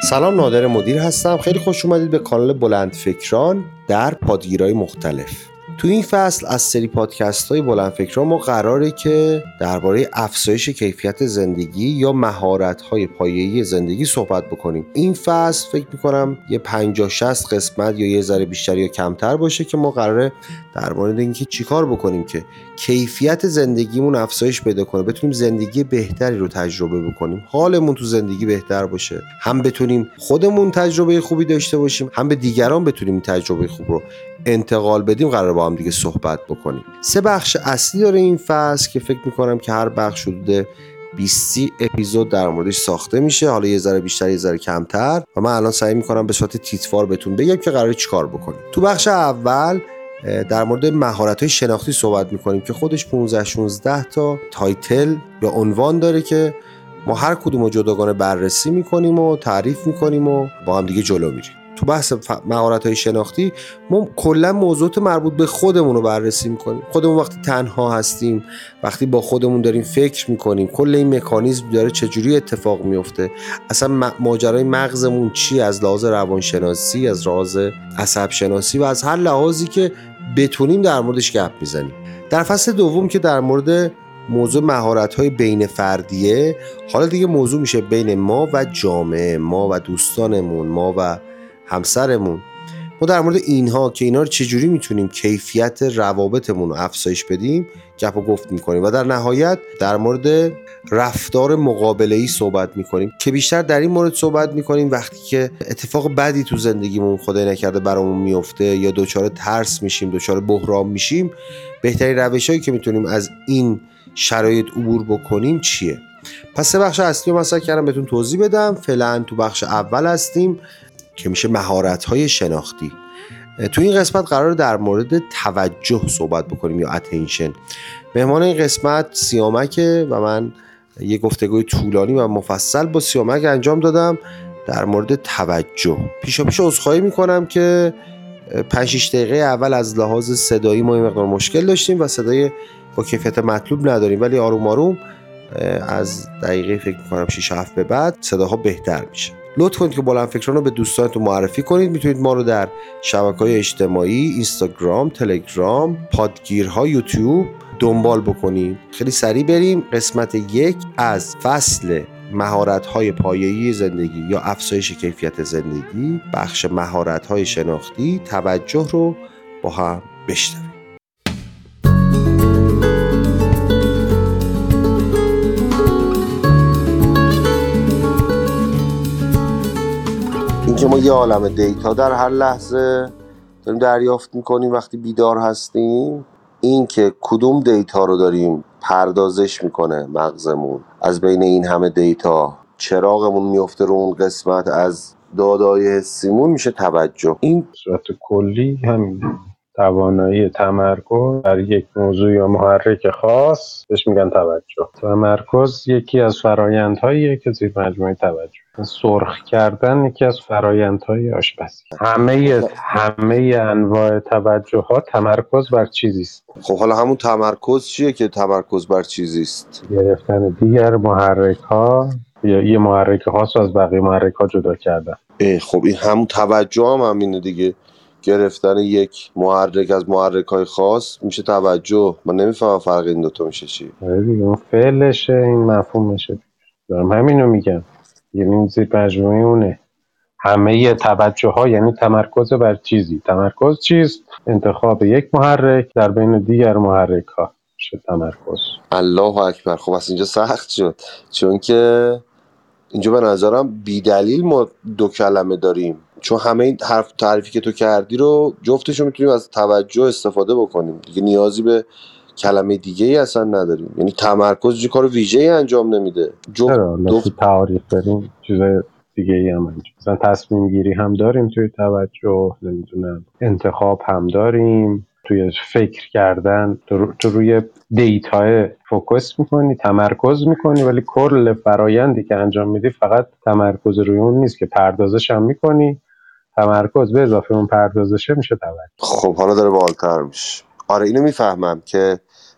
سلام، نادر مدیر هستم. خیلی خوش اومدید به کانال بلند فکران در پادگیرهای مختلف. تو این فصل از سری پادکست های بلند فکران ما قراره که درباره افزایش کیفیت زندگی یا مهارت های پایه‌ای زندگی صحبت بکنیم. این فصل فکر میکنم یه 50-60 قسمت یا یه ذره بیشتر یا کمتر باشه که ما قراره در مورد اینکه چیکار بکنیم که کیفیت زندگیمون افزایش پیدا کنه، بتونیم زندگی بهتری رو تجربه بکنیم، حالمون تو زندگی بهتر باشه، هم بتونیم خودمون تجربه خوبی داشته باشیم، هم به دیگران بتونیم تجربه خوب رو انتقال بدیم. قراره با هم دیگه صحبت بکنیم. 3 بخش اصلی داره این فصل که فکر میکنم که هر بخش حدود 20 اپیزود در موردش ساخته میشه، حالا یه ذره بیشتر یه ذره کمتر، و من الان سعی میکنم به صورت تیتروار بهتون بگم که قراره چیکار بکنیم. تو بخش اول در مورد مهارت‌های شناختی صحبت می‌کنیم که خودش 15-16 تا تایتل یا عنوان داره که ما هر کدوم رو جداگانه بررسی می‌کنیم و تعریف می‌کنیم و با هم دیگه جلو میریم. تو بحث مهارت‌های شناختی ما کلا موضوعات مربوط به خودمون رو بررسی می‌کنیم. خودمون وقتی تنها هستیم، وقتی با خودمون داریم فکر می‌کنیم، کل این مکانیزم داره چجوری اتفاق میفته، اصلا ماجرای مغزمون چی، از لحاظ روانشناسی، از لحاظ عصب شناسی و از هر لحاظی که بتونیم در موردش گپ میزنیم. در فصل دوم که در مورد موضوع مهارت‌های بین فردیه، حالا دیگه موضوع میشه بین ما و جامعه، ما و دوستانمون، ما و همسرمون. ما در مورد اینها که اینا رو چجوری میتونیم کیفیت روابطمون رو افزایش بدیم گپ و گفت میکنیم و در نهایت در مورد رفتار مقابله‌ای صحبت میکنیم که بیشتر در این مورد صحبت میکنیم وقتی که اتفاق بدی تو زندگیمون خدای نکرده برامون میفته یا دچار ترس میشیم، دچار بحران میشیم، بهترین روشایی که میتونیم از این شرایط عبور بکنیم چیه. پس 3 بخش اصلی رو مثلا کردم بهتون توضیح بدم. فعلا تو بخش اول هستیم که میشه مهارت‌های شناختی. تو این قسمت قرار در مورد توجه صحبت بکنیم یا اتنشن. مهمان این قسمت سیامکه و من یه گفتگوی طولانی و مفصل با سیامک انجام دادم در مورد توجه. پیشا عذرخواهی میکنم که 5-6 دقیقه اول از لحاظ صدایی ما این مقدار مشکل داشتیم و صدای با کیفیت مطلوب نداریم، ولی آروم آروم از دقیقه فکر میکنم 6-7 به بعد صداها بهتر میشه. لطف کنید که بلند فکران رو به دوستانتون معرفی کنید. میتونید ما رو در شبکه‌های اجتماعی، اینستاگرام، تلگرام، پادگیرها، یوتیوب دنبال بکنید. خیلی سریع بریم. قسمت 1 از فصل مهارت‌های پایه‌ای زندگی یا افزایش کیفیت زندگی، بخش مهارت‌های شناختی، توجه رو با هم بشنویم. اینکه ما یه عالم دیتا در هر لحظه داریم دریافت میکنیم وقتی بیدار هستیم، این که کدوم دیتا رو داریم پردازش میکنه مغزمون، از بین این همه دیتا چراغمون میفته رو اون قسمت از دادای حسیمون، میشه توجه. این صورت کلی همین توانایی تمرکز بر یک موضوع یا محرک خاص بهش میگن توجه. تمرکز یکی از فرایندهاییه که زیر مجموعه توجه. سرخ کردن یکی از فرایندهای آشپزی. همه انواع توجه ها تمرکز بر چیزی است. خب حالا همون تمرکز چیه که تمرکز بر چیزی است؟ گرفتن دیگر محرک ها یا یه محرک خاص از بقیه محرک ها جدا کردن. خب این همون توجه هم همینه دیگه. گرفتن یک محرک از محرک‌های خاص میشه توجه. من نمیفهمم فرق این دوتا میشه چی. دیگه اون فعلشه، این مفهومشه. دارم همینو میگم. یعنی زیر مجموعه اونه. همه توجه ها یعنی تمرکز بر چیزی. تمرکز چیست؟ انتخاب یک محرک در بین دیگر محرک ها میشه تمرکز. الله اکبر. خب از اینجا سخت شد، چون که اینجا به نظرم بی دلیل ما 2 کلمه داریم، چون همه این حرف تعریفی که تو کردی رو جفتشو میتونیم از توجه استفاده بکنیم دیگه، نیازی به کلمه دیگه ای اصلا نداریم. یعنی تمرکز چه کار ویژه‌ای انجام نمیده. چرا؟ تو تعریف بریم چیز دیگه ای هم انجام. مثلا تصمیم گیری هم داریم توی توجه، نمیدونم انتخاب هم داریم، توی فکر کردن تو روی دیتا فوکس میکنی، تمرکز میکنی، ولی کل فرایندی که انجام میدی فقط تمرکز روی اون نیست که پردازش هم میکنی. تمرکز به اضافه اون پردازشه میشه توجه. خب حالا داره بالاتر میشه. آره اینو میفهمم که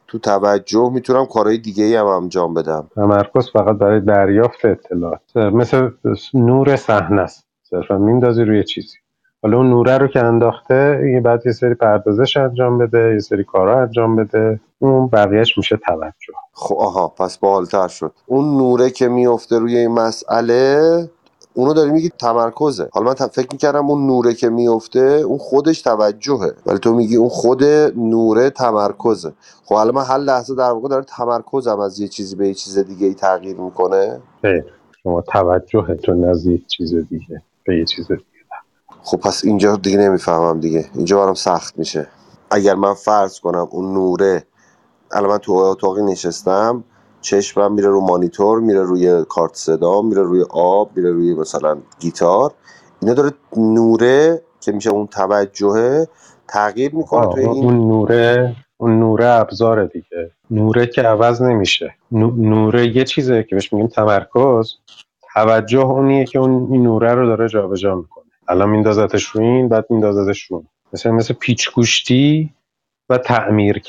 تو توجه میتونم کارهای دیگه ای هم انجام بدم. تمرکز فقط برای دریافت اطلاعات، مثل نور صحنه است، صرفا میندازی روی چیزی، حالا اون نوره رو که انداخته بعد یه سری پردازش انجام بده، یه سری کارا انجام بده، اون بقیهش میشه توجه. خب آها، پس باحال‌تر شد. اون نوره که میفته روی این مسئله، اونو داری میگی تمرکزه. حالا من فکر میکردم اون نوره که میفته اون خودش توجهه، ولی تو میگی اون خود نوره تمرکزه. خب حالا من هر لحظه در واقع داره تمرکزم از یه چیزی به یه چیز دیگه ای تغییر میکنه. خیر، شما توجهتون از یک چیز دیگه به یه چیز دیگه. خب پس اینجا دیگه نمیفهمم دیگه، اینجا برام سخت میشه. اگر من فرض کنم اون نوره، الان من تو اتاقی نشستم، چشمم میره رو مانیتور، میره روی کارت صدا، میره روی آب، میره روی مثلا گیتار، اینا داره نوره که میشه اون توجهه تغییر میکنه توی این. اون نوره ابزاره دیگه، نوره که عوض نمیشه. نوره یه چیزه که بهش میگیم تمرکز، توجه اونیه که اون این نوره رو داره جابجا میکنه. الان میندازتش رو این، بعد میندازتش رو، مثل پیچ‌گوشتی و تعمیر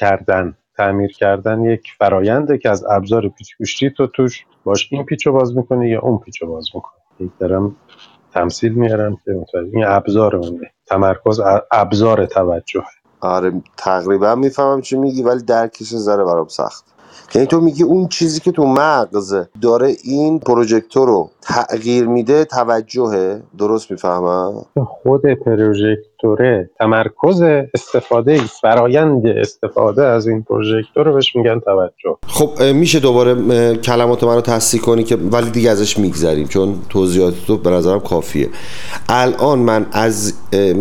کردن یک فراینده که از ابزار پیچ‌گوشتی تو توش باش این پیچو باز میکنه یا اون پیچو باز میکنه. یک دارم تمثیل میارم که متوجه این ابزار اونه. تمرکز ابزار توجه. آره تقریبا میفهمم چی میگی، ولی درکش ذره برام سخت. یعنی تو میگی اون چیزی که تو مغز داره این پروژکتور رو تغییر میده توجهه، درست میفهمم؟ خود پروژکتوره تمرکز استفاده، فرایند استفاده از این پروژکتور رو بهش میگن توجه. خب میشه دوباره کلمات منو تصحیح کنی که ولی دیگه ازش میگذریم چون توضیحات تو به نظرم کافیه. الان من از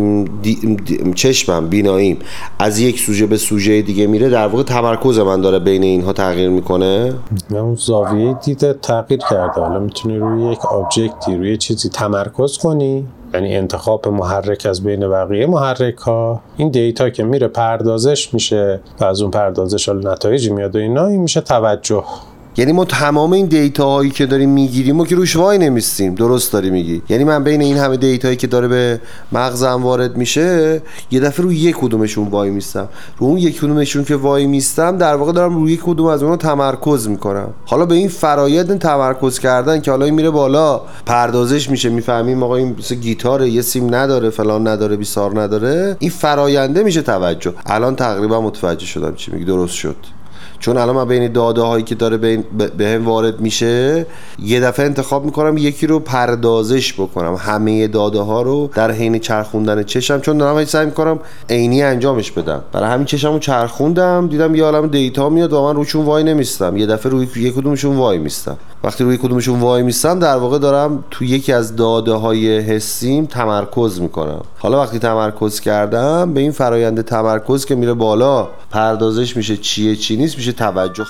چشمم، بیناییم از یک سوژه به سوژه دیگه میره، در واقع تمرکز من داره بین اینها تغییر میکنه. اون زاویه دیده تغییر کرده. حالا میتونی روی یک آبجکتی، روی چیزی تمرکز کنی، یعنی انتخاب محرک از بین بقیه محرک ها. این دیتا که میره پردازش میشه و از اون پردازش حالا نتایجی میاد و اینا، این میشه توجه. یعنی ما تمام این دیتا هایی که داریم میگیریم و که روش وای نمیستیم، درست داری میگی؟ یعنی من بین این همه دیتایی که داره به مغزم وارد میشه یه دفعه روی یک کدومشون وای میستم، رو اون یک کدومشون که وای میستم در واقع دارم روی یک کدوم از اونها تمرکز میکنم. حالا به این فرایند تمرکز کردن که حالا این میره بالا پردازش میشه، میفهمیم آقا این مثل گیتاره، یه سیم نداره، فلان نداره، بیسار نداره، این فراینده میشه توجه. الان تقریبا متوجه شدم چی میگی، درست شد. چون الان من بین داده هایی که داره به هم وارد میشه یه دفعه انتخاب میکنم یکی رو پردازش بکنم، همه داده ها رو در حین چرخوندن چشم، چون دارم سعی میکنم عینی انجامش بدم، برای همین چشمو چرخوندم، دیدم یه عالمه دیتا میاد و من روشون وای نمیستم، یه دفعه روی یک کدومشون وای میستم. وقتی روی کدومشون وای میستم در واقع دارم تو یکی از داده های حسیم تمرکز میکنم. حالا وقتی تمرکز کردم به این فرایند تمرکز که میره بالا پردازش میشه، چیه چی نیست میشه توجه.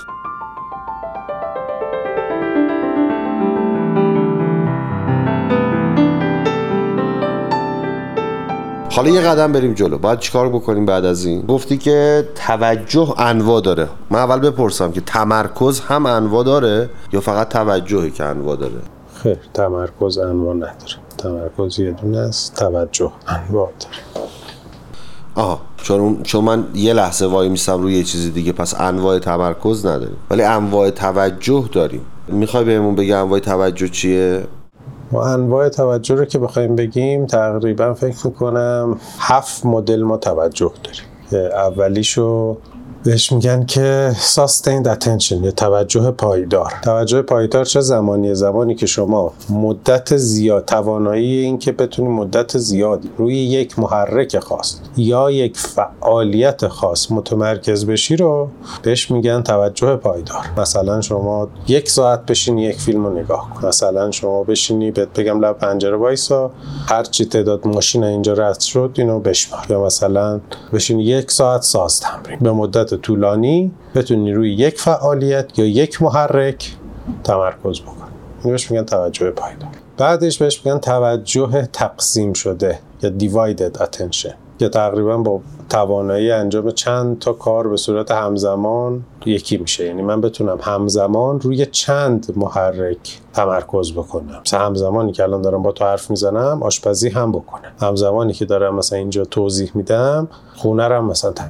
حالا یه قدم بریم جلو، باید چیکار بکنیم بعد از این؟ گفتی که توجه انواع داره. من اول بپرسم که تمرکز هم انواع داره یا فقط توجهی که انواع داره؟ خیر، تمرکز انواع نداره. تمرکز یه دونه است، توجه انواع داره. آها، چون من یه لحظه وای میستم روی یه چیز دیگه، پس انواع تمرکز نداریم ولی انواع توجه داریم. میخوای بهمون بگی انواع توجه چیه؟ ما انواع توجه رو که بخوایم بگیم تقریبا فکر میکنم 7 مدل ما توجه داریم. اولیشو بهش میگن که sustained attention یا توجه پایدار. توجه پایدار چه زمانیه؟ زمانی که شما مدت زیاد، توانایی این که بتونی مدت زیادی روی یک محرک خاص یا یک فعالیت خاص متمرکز بشی رو بهش میگن توجه پایدار. مثلا شما 1 ساعت بشینی یک فیلم رو نگاه کن، مثلا شما بشینی بهت بگم لب پنجره وایسا هر چی تعداد ماشین اینجا رد شد اینو بشمار، یا مثلا بشینی 1 ساعت ساز تمرین، به مدت طولانی بتونی روی یک فعالیت یا یک محرک تمرکز بکنی. اینو بهش میگن توجه پایدار. بعدش بهش میگن توجه تقسیم شده یا divided attention که تقریبا با توانایی انجام چند تا کار به صورت همزمان یکی میشه. یعنی من بتونم همزمان روی چند محرک تمرکز بکنم. مثلا همزمانی که الان دارم با تو حرف میزنم آشپزی هم بکنم، همزمانی که دارم مثلا اینجا توضیح میدم خونه رو مثلا تمیز کنم.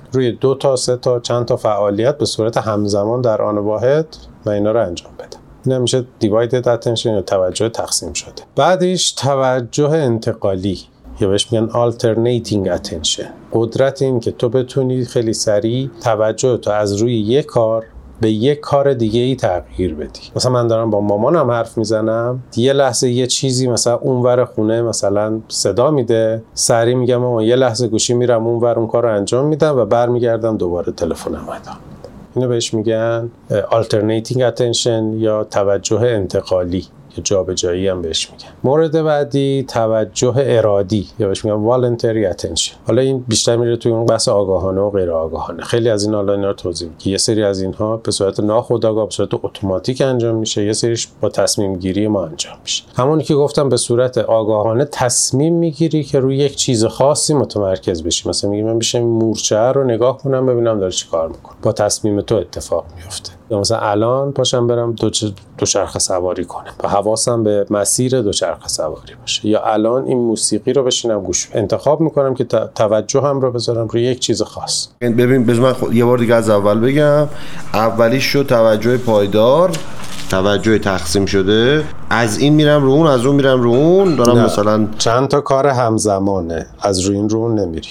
روی 2 تا 3 تا چند تا فعالیت به صورت همزمان در آن واحد و اینا رو انجام بدم. این میشه divided attention یا توجه تقسیم شده. بعدش توجه انتقالی یا بهش میگن alternating attention. قدرت این که تو بتونی خیلی سریع توجه تو از روی یک کار به یک کار دیگه ای تغییر بدی. مثلا من دارم با مامانم حرف میزنم، یه لحظه یه چیزی مثلا اونور خونه مثلا صدا میده، سریع میگم مامان یه لحظه گوشی میرم اونور اون کار رو انجام میدم و برمیگردم دوباره تلفنم ادام. اینو بهش میگن alternating attention یا توجه انتقالی یا جابجایی هم بهش میگن. مورد بعدی توجه ارادی یا بهش میگن voluntary attention. حالا این بیشتر میره توی اون بحث آگاهانه و غیر آگاهانه. خیلی از این حالا اینا رو توضیح میدم که یه سری از اینها به صورت ناخودآگاه به صورت اتوماتیک انجام میشه، یه سریش با تصمیم گیری ما انجام میشه. همونی که گفتم به صورت آگاهانه تصمیم میگیری که روی یک چیز خاصی متمرکز بشی. مثلا میگم من بشم مورچه رو نگاه کنم ببینم داره چیکار میکنه. با تصمیم تو اتفاق میفته. مثلا الان پاشم برم دوچرخه سواری کنم و حواسم به مسیر دوچرخه سواری باشه، یا الان این موسیقی رو بشینم گوش انتخاب میکنم که توجهم رو بذارم روی یک چیز خاص. ببین بذار من یه بار دیگه از اول بگم. اولیش شد توجه پایدار، توجه تقسیم شده، از این میرم رو اون، از اون میرم رو اون، دارم نه. مثلا چند تا کار همزمانه، از روی این رو اون نمیری،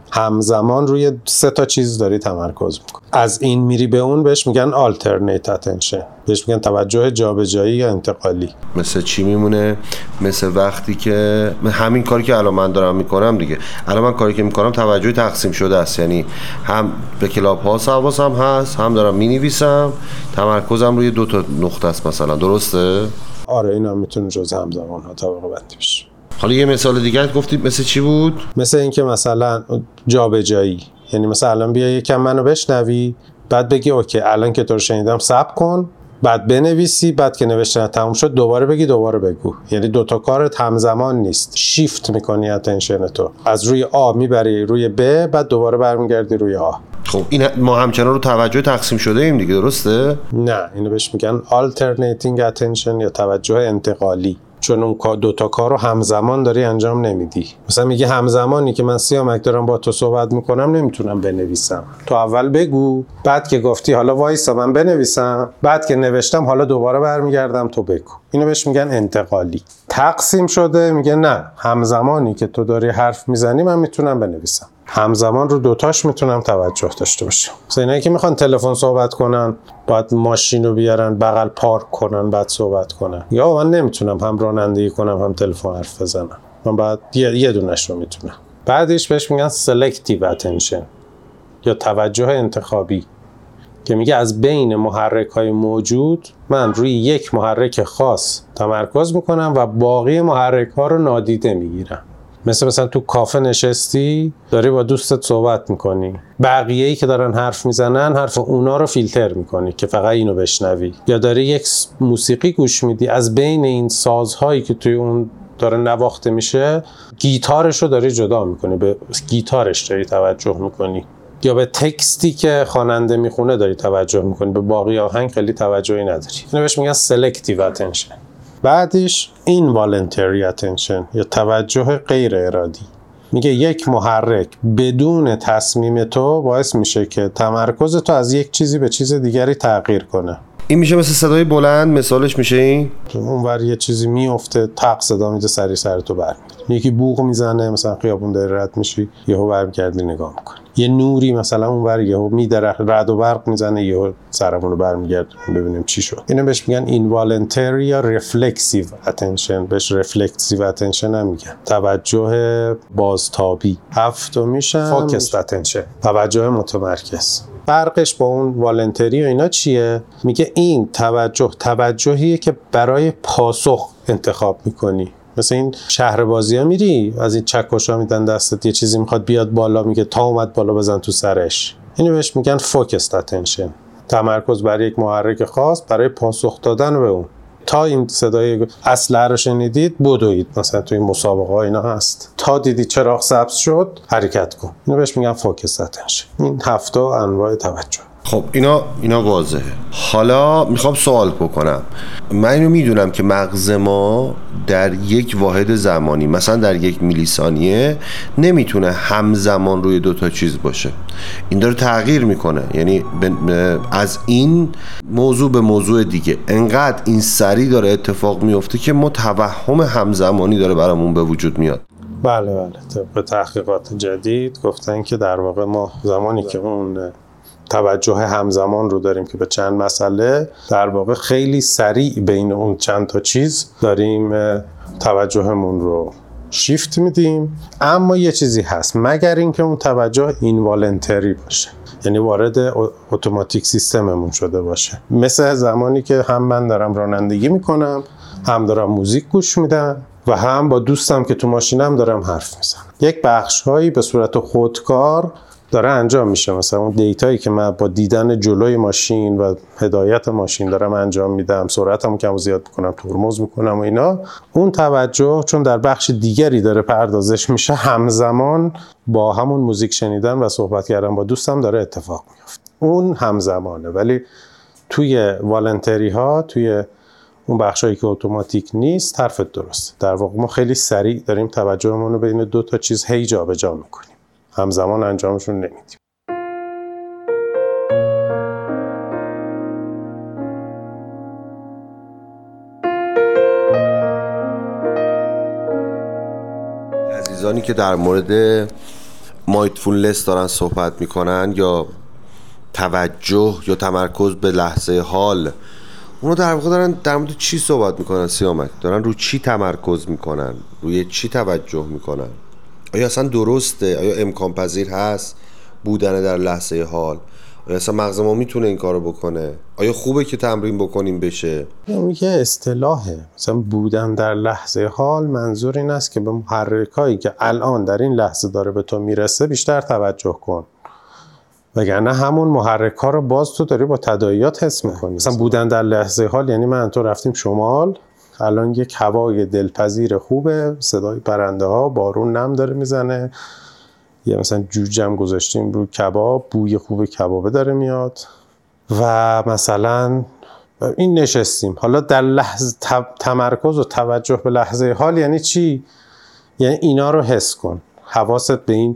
همزمان روی 3 تا چیز داری تمرکز میکنی. از این میری به اون بهش میگن alternate attention، بهش میگن توجه جابجایی یا انتقالی. مثل چی میمونه؟ مثل وقتی که همین کاری که الان من دارم میکنم دیگه، الان من کاری که میکنم توجه تقسیم شده است، یعنی هم به کلاب ها حواسم هست، هم دارم مینویسم، تمرکزم روی 2 تا نقطه است مثلا. درسته؟ آره اینا میتونه جز همزمان ها طبقه بندی بشه. حالا یه مثال دیگه گفتید مثل چی بود؟ مثل اینکه مثلا جابجایی، یعنی مثلا الان بیا یکم منو بشنوی، بعد بگی اوکی الان که تو رو شنیدم صبر کن، بعد بنویسی، بعد که نوشتن تموم شد دوباره بگی دوباره بگو. یعنی 2 تا کارت همزمان نیست، شیفت میکنی اتنشن تو، از روی آ میبری روی ب، بعد دوباره برمیگردی روی آ. خب این ما همچنان رو توجه تقسیم شده ایم دیگه، درسته؟ نه اینو بهش میگن alternating attention یا توجه انتقالی، چون اون 2 تا کار رو همزمان داری انجام نمیدی. مثلا میگه همزمانی که من سیامک دارم با تو صحبت میکنم نمیتونم بنویسم، تو اول بگو، بعد که گفتی حالا وایسا من بنویسم، بعد که نوشتم حالا دوباره برمیگردم تو بگو. اینو بهش میگن انتقالی. تقسیم شده میگه نه، همزمانی که تو داری حرف میزنی من میتونم بنویسم، همزمان رو 2 تاش میتونم توجه داشته باشم. مثلا اینایی که میخوان تلفن صحبت کنن باید ماشین رو بیارن بغل پارک کنن بعد صحبت کنن، یا من نمیتونم هم رانندگی کنم هم تلفن حرف بزنم، من باید یه دونش رو میتونم. بعدش بهش میگن selective attention یا توجه انتخابی، که میگه از بین محرک‌های موجود من روی یک محرک خاص تمرکز میکنم و باقی محرک‌ها رو نادیده میگیرم. مثلا تو کافه نشستی داری با دوستت صحبت میکنی، بقیه‌ای که دارن حرف میزنن حرف اونا رو فیلتر میکنی که فقط اینو بشنوی، یا داری یک موسیقی گوش میدی، از بین این سازهایی که توی اون داره نواخته میشه گیتارش رو داری جدا میکنی، به گیتارش داری توجه میکنی، یا به تکستی که خواننده میخونه داری توجه میکنی، به باقی آهنگ خیلی توجهی نداری. اینو بهش میگن selective attention. بعدش involuntary attention یا توجه غیر ارادی. میگه یک محرک بدون تصمیم تو باعث میشه که تمرکز تو از یک چیزی به چیز دیگری تغییر کنه. این میشه مثل صدای بلند، مثالش میشه این اونور یه چیزی میفته تق صدا میده سری سر تو برمیگرده، یکی بوق میزنه مثلا خیابون داری رد میشی یهو برمیگردی نگاه میکنی، یه نوری مثلا اونور یهو میدره رعد و برق میزنه یهو سرمون رو برمیگرده ببینیم چی شد. اینو بهش میگن involuntary یا reflexive attention، بهش reflexive attention هم میگن. توجه بازتابی. هفتمیشم focused attention، توجه متمرکز. فرقش با اون والنتری و اینا چیه؟ میگه این توجهیه که برای پاسخ انتخاب میکنی. مثل این شهر بازی ها میری از این چکشا میدن دستت یه چیزی میخواد بیاد بالا، میگه تا اومد بالا بزن تو سرش. اینو بهش میگن focused attention، تمرکز بر یک محرک خاص برای پاسخ دادن به اون. تا این صدای اسلحه رو شنیدید بدوید، مثلا توی مسابقه ها اینا هست، تا دیدی چراغ سبز شد حرکت کن. اینو بهش میگن focused attention. این 7 انواع توجه. خب اینا واضحه. حالا میخوام سوال بکنم. من اینو میدونم که مغز ما در یک واحد زمانی، مثلا در 1 میلی ثانیه، نمیتونه همزمان روی 2 تا چیز باشه. این داره تغییر میکنه، یعنی از این موضوع به موضوع دیگه انقدر این سریع داره اتفاق میفته که ما توهم همزمانی داره برامون به وجود میاد. بله طبق تحقیقات جدید گفتن که در واقع ما زمانی که اون توجه همزمان رو داریم که به چند مسئله، در واقع خیلی سریع بین اون چند تا چیز داریم توجهمون رو شیفت میدیم. اما یه چیزی هست، مگر اینکه اون توجه اینوالنتری باشه، یعنی وارد اتوماتیک سیستممون شده باشه، مثل زمانی که هم من دارم رانندگی میکنم، هم دارم موزیک گوش میدم و هم با دوستم که تو ماشینم دارم حرف میزنم. یک بخش‌هایی به صورت خودکار داره انجام میشه، مثلا اون دیتایی که من با دیدن جلوی ماشین و هدایت ماشین دارم انجام میدم، سرعتمو کم و زیاد میکنم، ترمز میکنم و اینا، اون توجه چون در بخش دیگری داره پردازش میشه، همزمان با همون موزیک شنیدن و صحبت کردن با دوستم داره اتفاق میفته. اون همزمانه. ولی توی والنتری ها، توی اون بخشایی که اتوماتیک نیست، حرفت درسته. در واقع ما خیلی سریع داریم توجهمون رو بین 2 تا چیز هی جابجا میکنیم، همزمان انجامشون نمیدیم. عزیزانی که در مورد مایندفولنس دارن صحبت میکنن یا توجه یا تمرکز به لحظه حال، اونا در واقع دارن در مورد چی صحبت میکنن سیامک؟ دارن رو چی تمرکز میکنن؟ روی چی توجه میکنن؟ آیا اصلا درسته؟ آیا امکان پذیر هست بودن در لحظه حال؟ آیا اصلا مغز ما میتونه این کارو بکنه؟ آیا خوبه که تمرین بکنیم بشه؟ این یه اصطلاحه، مثلا بودن در لحظه حال منظور این است که به محرکایی که الان در این لحظه داره به تو میرسه بیشتر توجه کن، وگرنه همون محرک‌ها رو باز تو داری با تداعیات حس می‌کنی. مثلا بودن در لحظه حال یعنی من تو رفتیم شمال، الان یک هوای دلپذیر خوبه، صدای پرنده‌ها، بارون نم داره میزنه، یا مثلا جوجم گذاشتیم رو کباب، بوی خوب کبابه داره میاد و مثلا این نشستیم. حالا در لحظه تمرکز و توجه به لحظه حال یعنی چی؟ یعنی اینا رو حس کن، حواست به این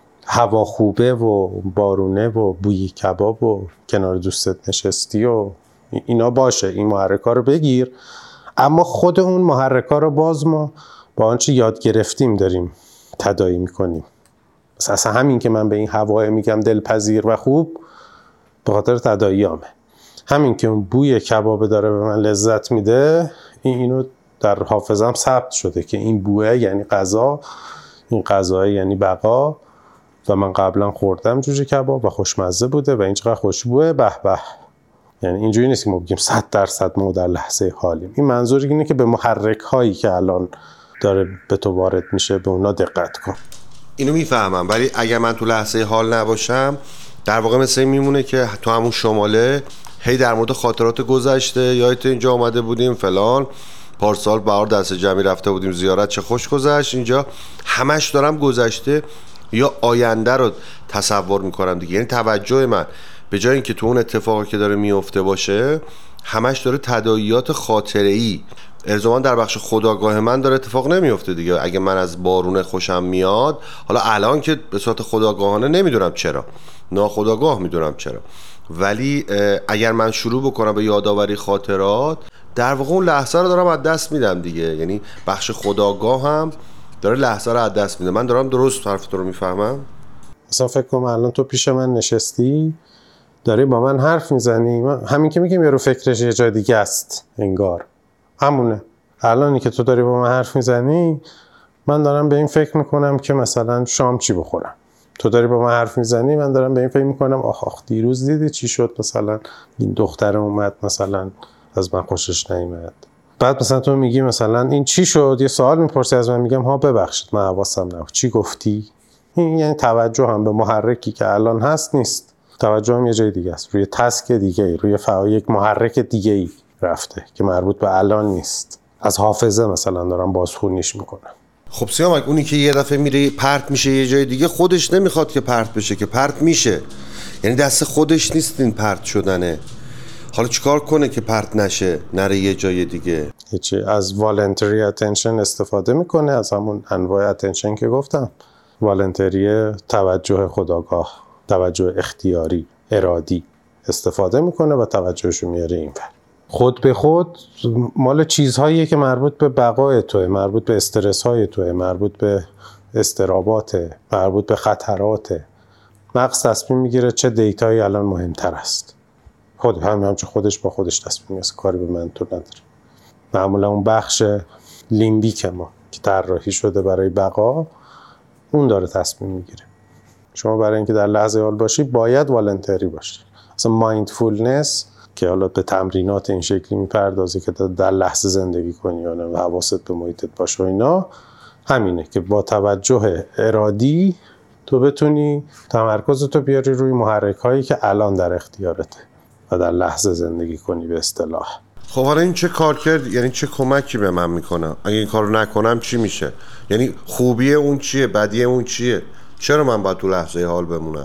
هوا خوبه و بارونه و بوی کباب و کنار دوستت نشستی و اینا باشه، این محرک‌ها رو بگیر. اما خود اون محرک‌ها رو باز ما با آنچه یاد گرفتیم داریم تداعی میکنیم. اصلا همین که من به این هوای میگم دلپذیر و خوب به خاطر تداعیامه. همین که اون بوی کباب داره به من لذت میده، اینو در حافظم ثبت شده که این بوه یعنی غذا، این غذا یعنی بقا و من قبلا خوردم جوجه کباب و خوشمزه بوده و این چقدر خوشبوه، به به. یعنی اینجوری نیست که ما بگیم 100% ما در لحظه حالیم. این منظور اینه که به محرک هایی که الان داره به تو وارد میشه به اونا دقت کن. اینو میفهمم، ولی اگر من تو لحظه حال نباشم در واقع مثل این میمونه که تو همون شماله هی در مورد خاطرات گذشته، یادت اینجا آمده بودیم فلان، پارسال بهار دست جمعی رفته بودیم زیارت، چه خوش گذشت. اینجا همش دارم گذشته یا آینده رو تصور میکنم دیگه. یعنی توجه من به جای اینکه تو اون اتفاقی که داره میفته باشه، همش داره تداعیات خاطره‌ای ارزمان در بخش خودآگاه من داره اتفاق نمیفته دیگه. اگه من از بارون خوشم میاد، حالا الان که به صورت خودآگاهانه نمیدونم چرا، ناخودآگاه میدونم چرا، ولی اگر من شروع بکنم به یادآوری خاطرات، در واقع اون لحظه رو دارم از دست میدم دیگه. یعنی بخش خودآگاه هم داره لحظه رو از دست میده. من دارم درست حرف تو رو میفهمم؟ مثلا فکر کنم الان تو پیش من نشستی داری با من حرف میزنی، همین که میگم یارو فکرش یه جای دیگه است، انگار همونه. الانی که تو داری با من حرف میزنی من دارم به این فکر میکنم که مثلا شام چی بخورم. تو داری با من حرف میزنی من دارم به این فکر میکنم آخ دیروز دیدی چی شد، مثلا این دختر اومد مثلا از من خوشش نیامد. بعد مثلا تو میگی مثلا این چی شد، یه سوال میپرسی از من، میگم ها ببخشید من حواسم نبود چی گفتی. این یعنی توجه هم به محرکی که الان هست نیست، توجه هم یه جای دیگه است، روی تسک دیگه، روی یک محرک دیگه ای رفته که مربوط به الان نیست. از حافظه مثلا دارم بازخوانیش میکنم. خب سیامک، اونی که یه دفعه میره پرت میشه یه جای دیگه، خودش نمیخواد که پرت بشه، که پرت میشه. یعنی دست خودش نیست این پرت شدنه. حالا چیکار کنه که پرت نشه، نره یه جای دیگه؟ هیچی، از والنتری اتنشن استفاده میکنه، از همون انواع اتنشن که گفتم. والنتری توجه خودآگاه، توجه اختیاری، ارادی استفاده میکنه و توجهشو میاره اینور. خود به خود مال چیزهاییه که مربوط به بقای توه، مربوط به استرس های توه، مربوط به استراباته، مربوط به خطراته. مغز تصمیم میگیره چه دیتایی الان مهمتر است. همچه خودش با خودش تصمیم میگیره، کاری به من تو نداره. معمولا اون بخش لیمبیک ما که طراحی شده برای بقا، اون داره تصمیم میگیره. شما برای اینکه در لحظه حال باشی باید والنتری باشی. مثلا مایندفولنس که حالا به تمرینات این شکلی میپردازه که در لحظه زندگی کنی و حواست به محیطت باشه و اینا، همینه که با توجه ارادی تو بتونی تمرکزتو بیاری روی محرک هایی که الان در اختیارته و در لحظه زندگی کنی به اصطلاح. خب حالا این چه کار کرد؟ یعنی چه کمکی به من میکنه؟ اگه این کارو نکنم چی میشه؟ یعنی خوبیه اون چیه؟ بدیه اون چیه؟ چرا من باید تو لحظه حال بمونم؟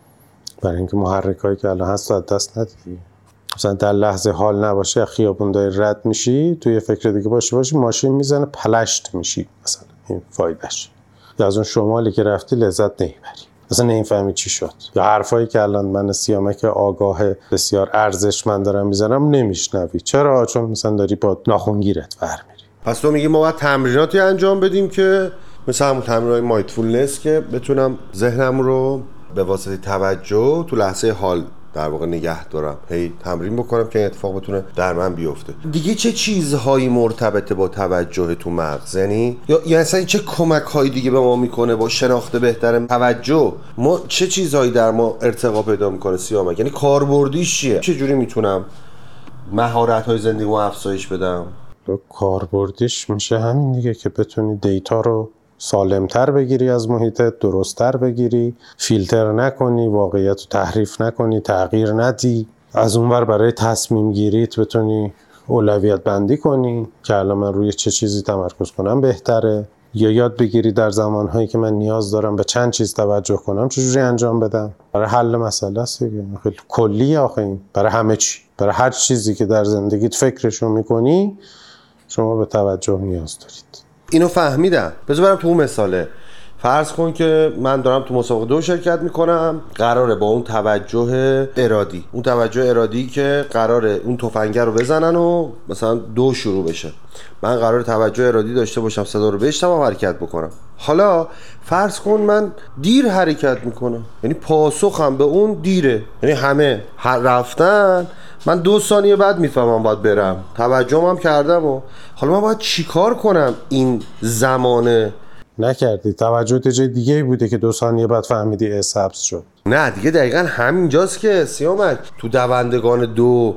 برای اینکه محرک هایی که الان هست از دست ندی. مثلا در لحظه حال نباشه، خیابون داری رد میشی، توی یه فکر دیگه باشی ماشین میزنه پلشت میشی، مثلا این فایدهش. یا از اون شمالی که رفتی لذت نمیبری، مثلا نمیفهمی چی شد. یا حرفایی که الان من سیامک آگاه بسیار ارزشمند دارم میزنم نمیشنوی. چرا؟ چون مثلا داری با ناخنگیرت برمیری. پس تو میگی ما باید تمریناتی انجام بدیم که مثلا همون تمرینای مایندفولنس که بتونم ذهنم رو به واسطه توجه تو لحظه حال در واقع نگه دارم، هی تمرین بکنم که این اتفاق بتونه در من بیفته. دیگه چه چیزهایی مرتبطه با توجه تو مغز؟ یعنی یا اصلا چه کمک هایی دیگه به ما میکنه با شناخت بهتر توجه؟ ما چه چیزهایی در ما ارتقا پیدا میکنه سیامک؟ یعنی کاربردیش چیه؟ چه جوری میتونم مهارت های زندگیمو افزایش بدم؟ کاربردیش میشه همین دیگه که بتونی دیتا رو سالمتر بگیری، از محیطت درستتر بگیری، فیلتر نکنی، واقعیت رو تحریف نکنی، تغییر ندی. از اونور برای تصمیم گیریت بتونی اولویت بندی کنی که الان من روی چه چیزی تمرکز کنم بهتره، یا یاد بگیری در زمانهایی که من نیاز دارم به چند چیز توجه کنم چجوری انجام بدم. برای حل مسئله است دیگه، خیلی کلیه آخه این. برای همه چی، برای هر چیزی که در زندگیت فکرشو میکنی شما به توجه نیاز دارید. اینو فهمیدم. بذار برم تو اون مثاله. فرض کن که من دارم تو مسابقه 2 شرکت میکنم، قراره با اون توجه ارادی که قراره اون تفنگه رو بزنن و مثلا 2 شروع بشه، من قراره توجه ارادی داشته باشم، صدا رو بشنوم و حرکت بکنم. حالا فرض کن من دیر حرکت میکنم، یعنی پاسخم به اون دیره، یعنی همه رفتن، من 2 ثانیه بعد میفهمم باید برم، توجهم کردم و حالا من باید چیکار کنم این زمانه؟ نکردی، توجهت جای دیگه بوده که 2 ثانیه بعد فهمیدی سبز شد. نه دیگه، دقیقاً همینجاست که سیامک تو دوندگان 2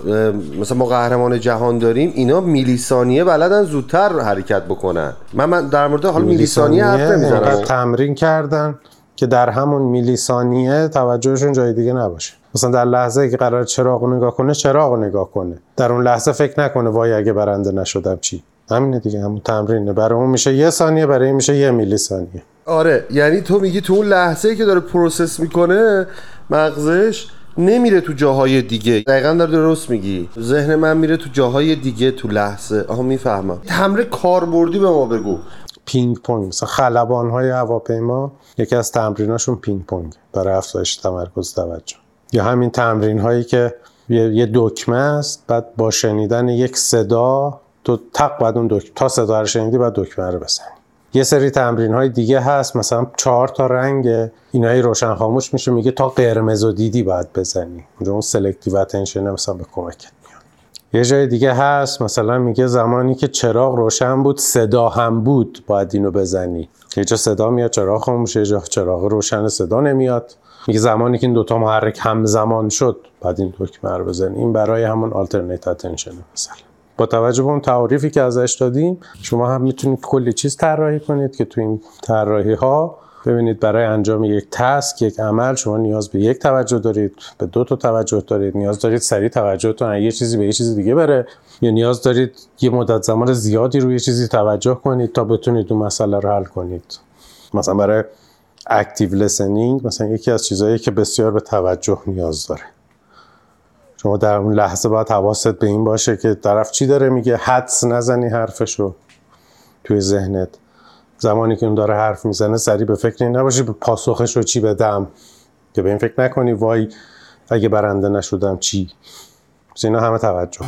مثلا ما قهرمان جهان داریم، اینا میلی ثانیه بلدن زودتر حرکت بکنن. من در مورد حال میلی ثانیه حرف نمیزنم. تمرین کردن که در همون میلی ثانیه توجهشون جای دیگه نباشه. مثلا در لحظه که قرار چراغ رو نگاه کنه، در اون لحظه فکر نکنه وای اگه برنده نشدم چی. همینه دیگه، همون تمرینه. برای اون میشه 1 ثانیه، برای این میشه 1 میلی ثانیه. آره، یعنی تو میگی تو اون لحظه‌ای که داره پروسس میکنه مغزش نمیره تو جاهای دیگه. دقیقاً درست میگی، ذهن من میره تو جاهای دیگه تو لحظه. آها میفهمم. تمرین کاربردی به ما بگو. پینگ پونگ، مثلا خلبان‌های هواپیما یکی از تمریناشون پینگ پونگ برای افزایش تمرکز توجه. یا همین تمرین‌هایی که یه دکمه است، بعد با شنیدن یک صدا تو تق بعد اون دکمه، تا صدا رو شنیدی بعد دکمه رو بزنی. یه سری تمرین‌های دیگه هست، مثلا 4 تا رنگ اینایی روشن خاموش میشه، میگه تا قرمز رو دیدی باید بزنی. اون سلکتیو اتنشن مثلا به کمکت میاد. یه جای دیگه هست مثلا میگه زمانی که چراغ روشن بود صدا هم بود باید اینو بزنی. یه جا صدا میاد چراغ خاموشه، یه جا چراغ روشن صدا نمیاد. میگه زمانی که این 2 تا محرک همزمان شد بعد این دکمه رو بزنی. این برای همون آلترنیت اتنشن. مثلا با توجه به اون تعریفی که ازش دادیم شما هم میتونید کلی چیز طراحی کنید که تو این طراحی ها ببینید برای انجام یک تاسک، یک عمل شما نیاز به 1 توجه دارید، به 2 تا توجه دارید، نیاز دارید سریع توجهتون یه چیزی به یه چیز دیگه بره، یا نیاز دارید یه مدت زمان زیادی روی چیزی توجه کنید تا بتونید اون مسئله رو حل کنید. مثلا برای اکتیو لسنینگ مثلا یکی از چیزهایی که بسیار به توجه نیاز داره. شما در اون لحظه باید حواست به این باشه که طرف چی داره میگه، حدس نزنی حرفشو توی ذهنت. زمانی که اون داره حرف میزنه سریع به فکر این نباشی به پاسخش رو چی بدم، که به این فکر نکنی وای اگه برنده نشدم چی. بس اینا همه توجه.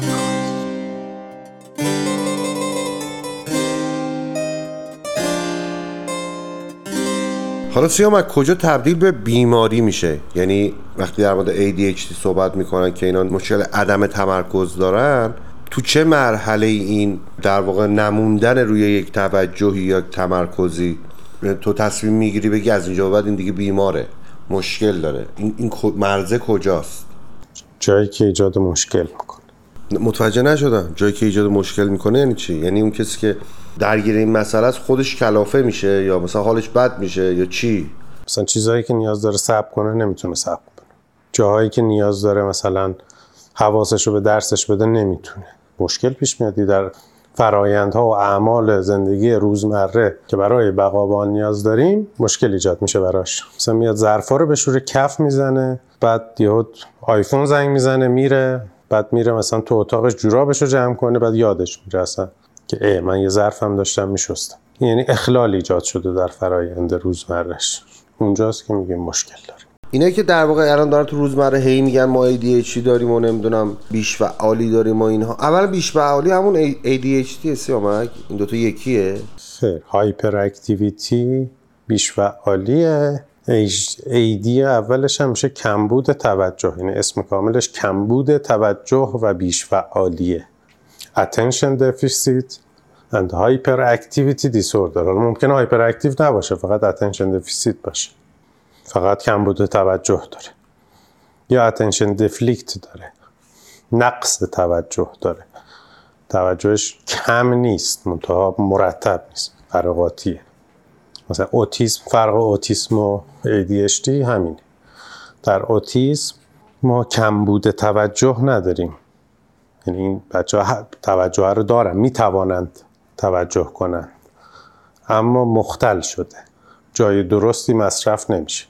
حالا سیامک کجا تبدیل به بیماری میشه؟ یعنی وقتی در مورد ADHD صحبت میکنن که اینا مشکل عدم تمرکز دارن، تو چه مرحله این در واقع نموندن روی یک توجهی یا تمرکزی تو تصمیم میگیری بگی از اینجا بعد این دیگه بیماره، مشکل داره؟ این مرزه کجاست؟ جایی که ایجاد مشکل میکنه. متوجه نشدم. جایی که ایجاد مشکل میکنه یعنی چی؟ یعنی اون کسی که درگیر این مسئله است خودش کلافه میشه یا مثلا حالش بد میشه یا چی؟ مثلا چیزهایی که نیاز داره صبر کنه نمیتونه صبر کنه. جاهایی که نیاز داره مثلا حواسش رو به درسش بده نمیتونه. مشکل پیش میادی در فرایندها و اعمال زندگی روزمره که برای بقا با نیاز داریم، مشکل ایجاد میشه براش. مثلا میاد ظرفا رو بشوره کف میزنه، بعد یهو آیفون زنگ میزنه میره، بعد میره مثلا تو اتاقش جورابش رو جمع کنه، بعد یادش میره اصلا که من یه ظرفم داشتم میشستم. یعنی اخلال ایجاد شده در فرایند روزمرهش. اونجاست که میگیم مشکل داره. اینه که در واقع الان دارن تو روزمره هی میگن ما ADHD داریم و نمیدونم بیش فعالی داریم و اینها. اولا بیش فعالی همون ADHD سیامک؟ این دوتا یکیه؟ خیر، هایپر اکتیویتی بیش فعالیه. AD اولش هم میشه کمبود توجه، یعنی اسم کاملش کمبود توجه و بیش فعالیه. Attention Deficit and Hyperactivity Disorder. حالا ممکنه هایپر اکتیو نباشه، فقط Attention Deficit باشه، فقط کمبود توجه داره، یا Attention Deflect داره، نقص توجه داره، توجهش کم نیست منتها مرتب نیست، فرقاتیه. مثلا اوتیسم، فرق اوتیسم و ADHD همینه. در اوتیسم ما کمبود توجه نداریم، یعنی این بچه‌ها توجه رو دارن، میتوانند توجه کنند، اما مختل شده، جای درستی مصرف نمیشه.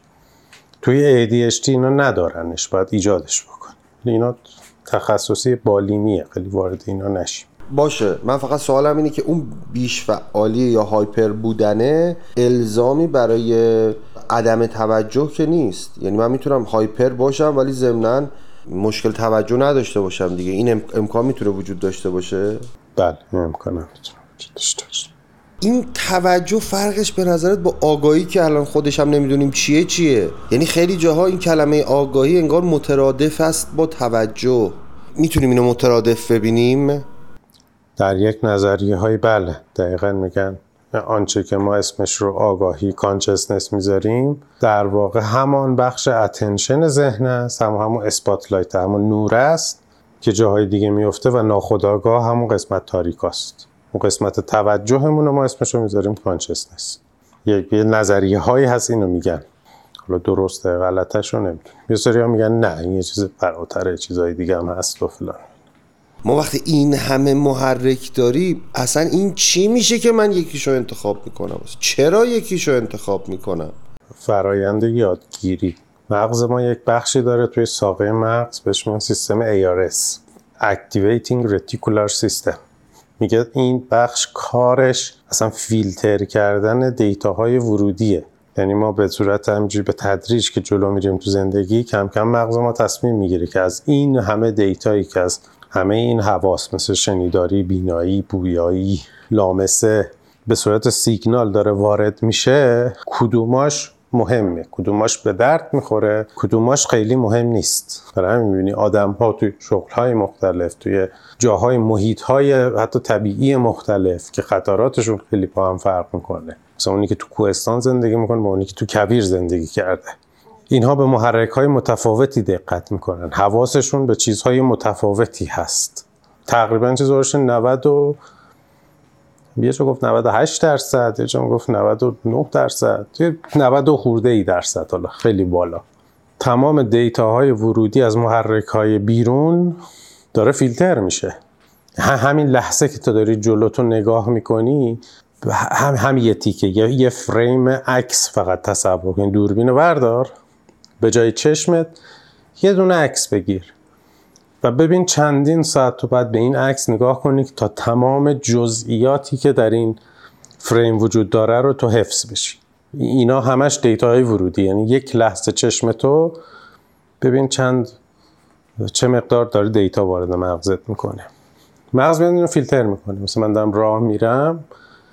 توی ADHD اینا ندارنش، باید ایجادش بکن. اینا تخصصی بالینیه، خیلی وارد اینا نشیم. باشه، من فقط سوالم اینه که اون بیش فعالی یا هایپر بودنه الزامی برای عدم توجه که نیست. یعنی من میتونم هایپر باشم ولی ضمناً مشکل توجه نداشته باشم دیگه. این امکان میتونه وجود داشته باشه؟ بله، این امکان میتونه وجود داشته باشه. این توجه فرقش به نظرت با آگاهی که الان خودش هم نمیدونیم چیه؟ یعنی خیلی جاها این کلمه آگاهی انگار مترادف است با توجه. میتونیم اینو مترادف ببینیم؟ در یک نظریه های بله، دقیقاً میگن آنچه که ما اسمش رو آگاهی کانشسنس میذاریم در واقع همان بخش اتنشن ذهن است، همون اسپاتلایت، همون نور است که جاهای دیگه میفته و ناخودآگاه همون قسمت تاریک است. اون قسمت توجهمون ما اسمش رو میذاریم کانشسنس. یک نظریه هایی هست اینو میگن، حالا درسته غلطش رو نمیدونم. یه سری‌ها میگن نه این یه چیز فراتره، چیزای دیگه هم هست و فلان. ما وقتی این همه محرک داریم اصلا این چی میشه که من یکیشو انتخاب میکنم؟ چرا یکیشو انتخاب میکنم؟ فرایند یادگیری. مغز ما یک بخشی داره توی ساقه مغز بهش میگن سیستم ARS Activating Reticular System. میگه این بخش کارش اصلا فیلتر کردن دیتاهای ورودیه. یعنی ما به صورت همینجوری به تدریج که جلو میریم تو زندگی کم کم مغز ما تصمیم میگیره که از این همه دیتایی که از همه این حواس مثل شنیداری، بینایی، بویایی، لامسه به صورت سیگنال داره وارد میشه، کدوماش مهمه، کدوماش به درد میخوره، کدوماش خیلی مهم نیست. برای همین میبینی آدم ها توی شغل‌های مختلف، توی جاهای محیط‌های حتی طبیعی مختلف که خطراتشون خیلی با هم فرق میکنه، مثلا اونی که تو کوهستان زندگی میکنه با اونی که تو کویر زندگی کرده، اینها به محرک‌های متفاوتی دقت میکنن، حواسشون به چیزهای متفاوتی هست. تقریبا چیزهاش 90 و یه جا گفت 98%، یه جا گفت 99%، یه 90 خورده درصد، حالا خیلی بالا. تمام دیتاهای ورودی از محرک‌های بیرون داره فیلتر میشه. همین لحظه که تو داری جلوتو نگاه میکنی هم یه تیکه یه فریم عکس فقط تصور کن. دوربین رو بردار، به جای چشمت یه دونه عکس بگیر و ببین چندین ساعت تو بعد به این عکس نگاه کنی تا تمام جزئیاتی که در این فریم وجود داره رو تو حفظ بشی. اینا همش دیتاهای ورودی، یعنی یک لحظه چشم تو ببین چه مقدار داره دیتا وارد مغزت میکنه. مغز میاد اینو فیلتر میکنه. مثلا من دارم راه میرم،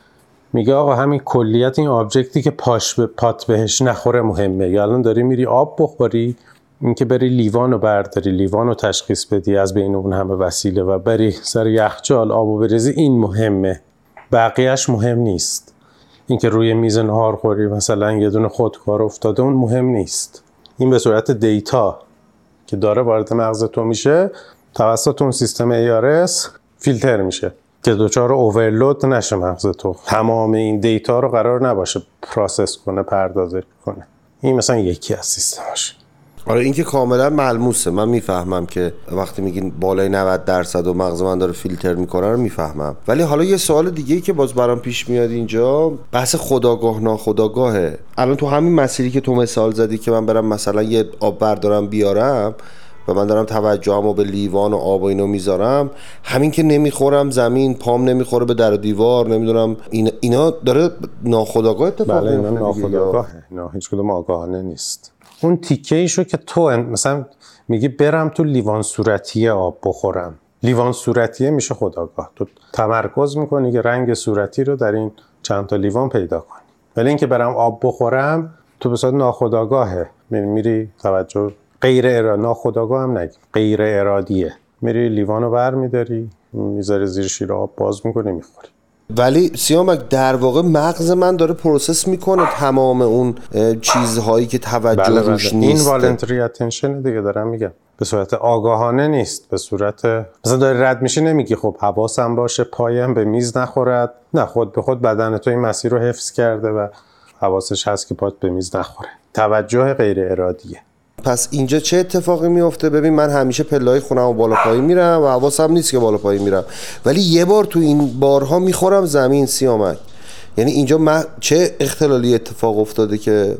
میگه آقا همین کلیت این آبجکتی که پات بهش نخوره مهمه. یا الان داری میری آب بخوری، اینکه بری لیوانو برداری، لیوانو تشخیص بدی از بین اون همه وسیله و بری سر یخچال آبو بریزی، این مهمه، بقیهش مهم نیست. اینکه روی میز نهار خوری مثلا یه دونه خودکار افتاده، اون مهم نیست. این به صورت دیتا که داره وارد مغز تو میشه توسط اون سیستم ARS فیلتر میشه که دوچار اوورلود نشه مغز تو. تمام این دیتا رو قرار نباشه پروسس کنه، پردازش کنه. این مثلا یکی از سیستماش. آره این که کاملا ملموسه. من میفهمم که وقتی میگین بالای 90% و مغز من داره فیلتر میکنه رو میفهمم. ولی حالا یه سوال دیگه‌ای که باز برام پیش میاد اینجا، بحث خودآگاه ناخودآگاهه. الان تو همین مسیری که تو مثال زدی که من برم مثلا یه آب بردارم بیارم و من دارم توجهمو به لیوان و آب و اینو میذارم، همین که نمیخورم زمین، پام نمیخوره به در و دیوار، نمیدونم اینا داره ناخودآگاه اتفاق میفته. بله اینا ناخودآگاهه، اینا هیچ کدوم آگاهانه نیست. اون تیکه ایشو که تو مثلا میگی برم تو لیوان صورتی آب بخورم، لیوان صورتیه میشه خودآگاه. تو تمرکز میکنی که رنگ صورتی رو در این چند تا لیوان پیدا کنی. ولی اینکه برم آب بخورم تو به صورت ناخودآگاهه، میری توجه ناخودآگاه هم نگیم، غیر ارادیه. میری لیوانو برمیداری، میذاری زیر شیر آب، باز میکنی میخوری. ولی سیامک در واقع مغز من داره پروسس میکنه تمام اون چیزهایی که توجه روش نیست. این والنتری اتنشن دیگه دارم میگم، به صورت آگاهانه نیست. به صورت مثلا داری رد میشی نمیگی خب حواسم باشه پایم به میز نخورد، نه، خود به خود بدن تو این مسیر رو حفظ کرده و حواسش هست که پات به میز نخوره. توجه غیر ارادیه. پس اینجا چه اتفاقی میفته؟ ببین من همیشه پله‌های خونمو بالا پایین میرم و حواسم نیست که بالا پایین میرم، ولی یه بار تو این بارها میخورم زمین. سیامک یعنی اینجا چه اختلالی اتفاق افتاده که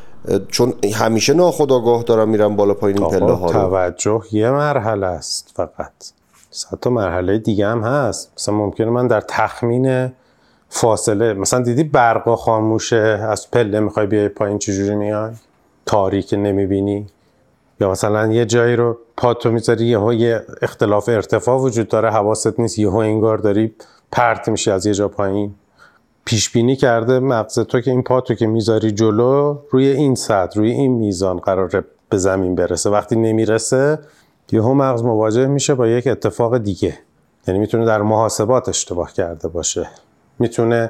چون همیشه ناخودآگاه دارم میرم بالا پایین این پله ها رو. توجه یه مرحله است فقط، 100 تا مرحله دیگه هم هست. مثلا ممکنه من در تخمین فاصله، مثلا دیدی برق خاموشه از پله میخوای بیای پایین چجوری میای؟ تاریک نمیبینی؟ یا مثلا یه جایی رو پاتو میذاری یه اختلاف ارتفاع وجود داره، حواست نیست، یهو انگار داری پرت میشی از یه جا پایین. پیش بینی کرده مغز تو که این پاتو که میذاری جلو روی این سطح، روی این میزان قراره به زمین برسه. وقتی نمیرسه یهو مغز مواجه میشه با یک اتفاق دیگه. یعنی میتونه در محاسبات اشتباه کرده باشه، میتونه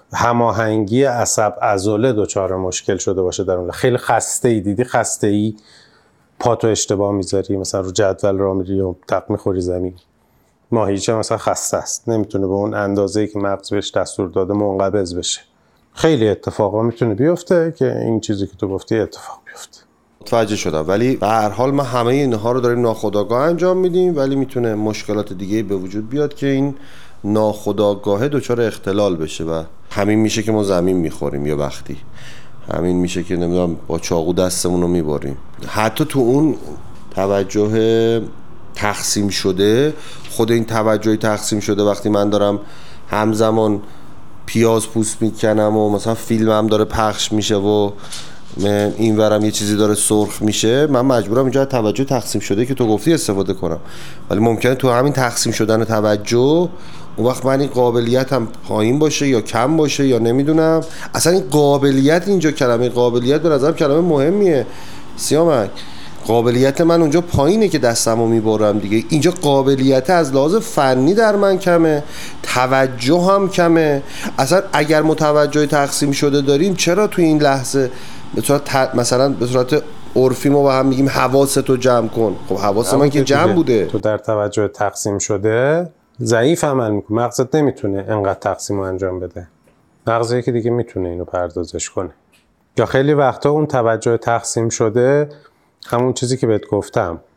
هماهنگی عصب عضله دچار مشکل شده باشه در اون. خیلی خسته‌ای، دیدی خسته‌ای پاتو اشتباه میذاری، مثلا رو جدول راه میری و تق میخوری زمین. ماهیچه مثلا خسته است، نمیتونه به اون اندازه‌ای که مغز بهش دستور داده منقبض بشه. خیلی اتفاقا میتونه بیفته که این چیزی که تو گفتی اتفاق بیفته. متوجه شدم. ولی به هر حال ما همه اینها رو داریم ناخودآگاه انجام میدیم، ولی میتونه مشکلات دیگه به وجود بیاد که این ناخودآگاه دچار اختلال بشه و همین میشه که ما زمین میخوریم یا وقتی همین میشه که نمیدونم با چاقو دستمون رو میبریم. حتی تو اون توجه تقسیم شده، خود این توجه تقسیم شده وقتی من دارم همزمان پیاز پوست میکنم و مثلا فیلمم داره پخش میشه و این ورم یه چیزی داره سرخ میشه، من مجبورم اینجا توجه تقسیم شده که تو گفتی استفاده کنم. ولی ممکنه تو همین تقسیم شدن توجه اون وقت من این قابلیتم پایین باشه یا کم باشه یا نمیدونم. اصلا این قابلیت، اینجا کلمه قابلیت به نظرم کلمه مهمیه سیامک. قابلیت من اونجا پایینه که دستمو میبرم دیگه. اینجا قابلیت از لحاظ فنی در من کمه، توجه هم کمه. اصلا اگر متوجه تقسیم شده داریم چرا تو این لحظه به صورت مثلا به صورت عرفی ما با هم میگیم حواستو جمع کن؟ خب حواس من که جمع بوده. تو در توجه تقسیم شده ضعیف عمل میکنه، مغزت نمیتونه انقدر تقسیم رو انجام بده. مغزی که دیگه میتونه اینو پردازش کنه. یا خیلی وقتا اون توجه تقسیم شده همون چیزی که بهت گفتم،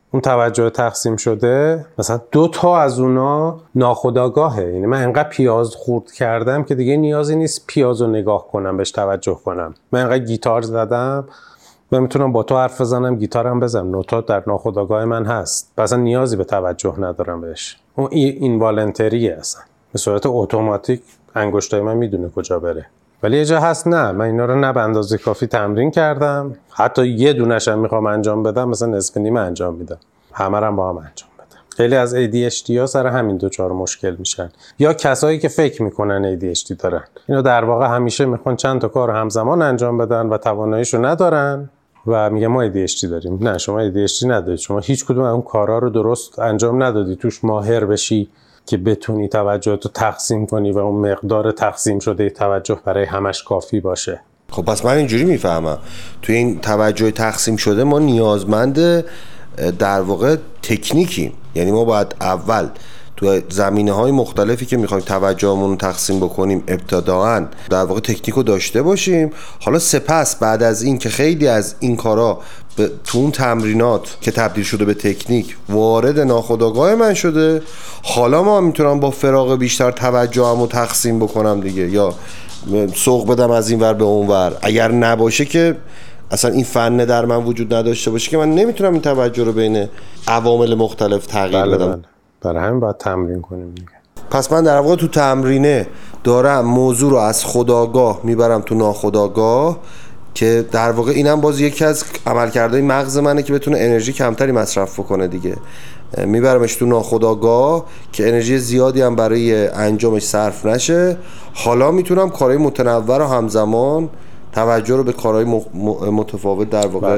اون توجه تقسیم شده مثلا 2 تا از اونا ناخودآگاهه. یعنی من انقدر پیاز خورد کردم که دیگه نیازی نیست پیاز رو نگاه کنم بهش توجه کنم. من انقدر گیتار زدم من میتونم با تو حرف بزنم، گیتارم بزنم، نوتا در ناخودآگاه من هست، اصلا نیازی به توجه ندارم بهش. اون اینوالنتریه، اصلا به صورت اتوماتیک انگشتای من میدونه کجا بره. ولی یه جا هست نه، من اینا رو نه به اندازه کافی تمرین کردم، حتی یه دونش هم میخوام انجام بدم مثلا نصف نیمه انجام میدم، همه رو با هم انجام بدم. خیلی از ADHD ها سر همین دوچار مشکل میشن، یا کسایی که فکر میکنن ADHD دارن. اینا در واقع همیشه میخوان چند تا کار همزمان انجام بدن و تواناییشو ندارن و میگه ما ADHD داریم. نه، شما ADHD ندارید، شما هیچ کدوم از اون کارا رو درست انجام ندادی توش ماهر بشی که بتونی توجهتو تقسیم کنی و اون مقدار تقسیم شده توجه برای همش کافی باشه. خب پس من اینجوری میفهمم توی این توجه تقسیم شده ما نیازمند در واقع تکنیکیم. یعنی ما باید اول تو زمینه‌های مختلفی که می‌خوایم توجهمون رو تقسیم بکنیم ابتداً در واقع تکنیکو داشته باشیم. حالا سپس بعد از این که خیلی از این کارا تو اون تمرینات که تبدیل شده به تکنیک وارد ناخودآگاه من شده، حالا ما میتونم با فراغ بیشتر توجهمو تقسیم بکنم دیگه، یا سوق بدم از این ور به اون ور. اگر نباشه که اصلا این فن در من وجود نداشته باشه که من نمیتونم این توجه رو بین عوامل مختلف تغییر بدم. برای همین باید تمرین کنیم دیگه. پس من در واقع تو تمرینه دارم موضوع رو از خودآگاه میبرم تو ناخودآگاه، که در واقع اینم باز یکی از عملکردهای مغز منه که بتونه انرژی کمتری مصرف بکنه دیگه. میبرمش تو ناخودآگاه که انرژی زیادی هم برای انجامش صرف نشه. حالا میتونم کارهای متنوع رو همزمان توجه رو به کارهای متفاوت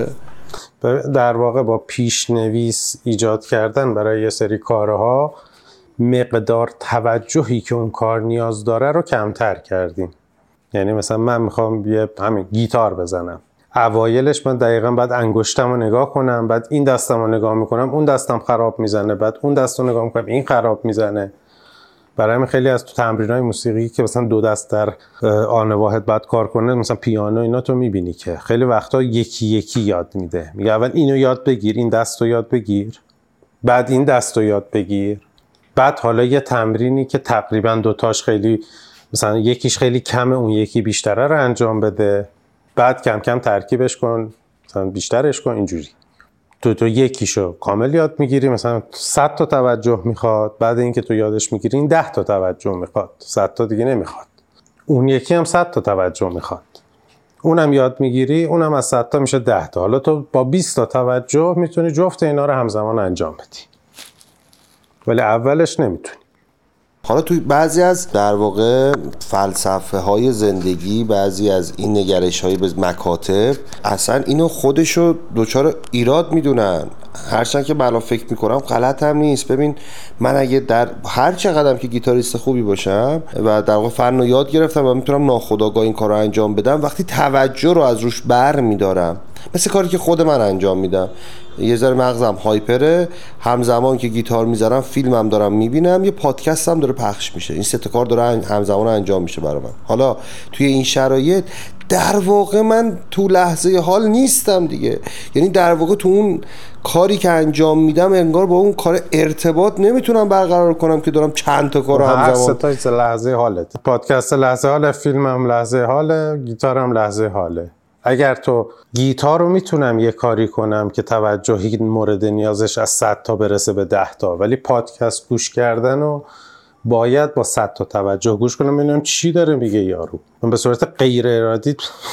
در واقع با پیشنویس ایجاد کردن برای یه سری کارها مقدار توجهی که اون کار نیاز داره رو کمتر کردیم. یعنی مثلا من میخوام همین گیتار بزنم، اوایلش من دقیقاً بعد انگشتم رو نگاه کنم، بعد این دستم رو نگاه میکنم اون دستم خراب میزنه، بعد اون دست رو نگاه میکنم این خراب میزنه. برای همین خیلی از تو تمرینای موسیقی که مثلا 2 دست در آن واحد بعد کار کنه، مثلا پیانو اینا تو میبینی که خیلی وقتا یکی یکی یاد میده، میگه اول اینو یاد بگیر، این دست رو یاد بگیر، بعد این دست رو یاد بگیر، بعد حالا یه تمرینی که تقریبا 2 تاش خیلی مثلا یکیش خیلی کمه اون یکی بیشتره رو انجام بده، بعد کم کم ترکیبش کن، مثلا بیشترش کن. اینجوری تو یکیشو کامل یاد میگیری، مثلا 100 تا توجه میخواد، بعد اینکه تو یادش میگیری این 10 تا توجه میخواد، 100 تا دیگه نمیخواد. اون یکی هم 100 تا توجه میخواد، اونم یاد میگیری، اونم از 100 تا میشه 10 تا. حالا تو با 20 تا توجه میتونی جفت اینا رو همزمان انجام بدی، ولی اولش نمیتونی. حالا توی بعضی از در واقع فلسفه های زندگی، بعضی از این نگرش های به مکاتب اصلا اینو خودشو دوچار ایراد میدونن، هرچند که بلا فکر میکنم غلط هم نیست. ببین من اگه در هر چقدرم که گیتاریست خوبی باشم و در واقع فن رو یاد گرفتم و میتونم ناخودآگاه این کار رو انجام بدم، وقتی توجه رو از روش بر میدارم، مثل کاری که خود من انجام میدم، یه ذره مغزم هایپره، همزمان که گیتار میذارم فیلمم دارم میبینم، یه پادکستم داره پخش میشه، این 3 تا کار داره همزمان انجام میشه برای من. حالا توی این شرایط در واقع من تو لحظه حال نیستم دیگه. یعنی در واقع تو اون کاری که انجام میدم انگار با اون کار ارتباط نمیتونم برقرار کنم که دارم چند تا کار همزمان. هر 3 تا لحظه حالت، پادکست لحظه حاله، فیلمم لحظه حاله، گیتارم لحظه حاله. اگر تو گیتار رو میتونم یه کاری کنم که توجهی مورد نیازش از 100 تا برسه به 10 تا، ولی پادکست گوش کردن و باید با 100 تا توجه گوش کنم ببینم چی داره میگه یارو. من به صورت غیر ارادی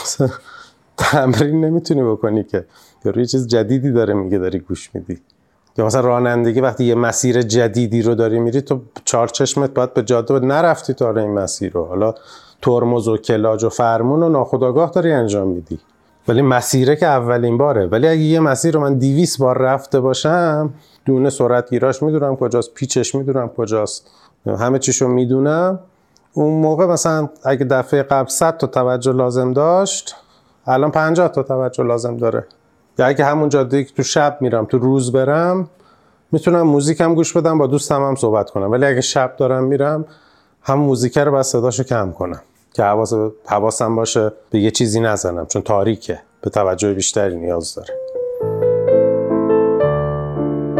تمرین نمیتونی بکنی که یارو یه چیز جدیدی داره میگه داری گوش میدی. یا مثلا رانندگی وقتی یه مسیر جدیدی رو داری میری، تو 4 چشمت باید به جاده نرفتی تا این مسیر رو، حالا ترمز و کلاج و فرمون و ناخودآگاه داری انجام میدی، ولی مسیره که اولین باره. ولی اگه یه مسیر رو من 200 بار رفته باشم، دونه سرعت گیراش میدونم کجاست، پیچش میدونم کجاست، همه چیشو میدونم، اون موقع مثلا اگه دفعه قبل 100 تا توجه لازم داشت، الان 50 تا توجه لازم داره. یا اگه همون جاده‌ای که تو شب میرم تو روز برم، میتونم موزیکم گوش بدم، با دوستم هم صحبت کنم، ولی اگه شب دارم میرم، هم موزیک رو بس صداشو کم کنم که حواسم باشه به یه چیزی نزنم، چون تاریکه، به توجه بیشتری نیاز داره.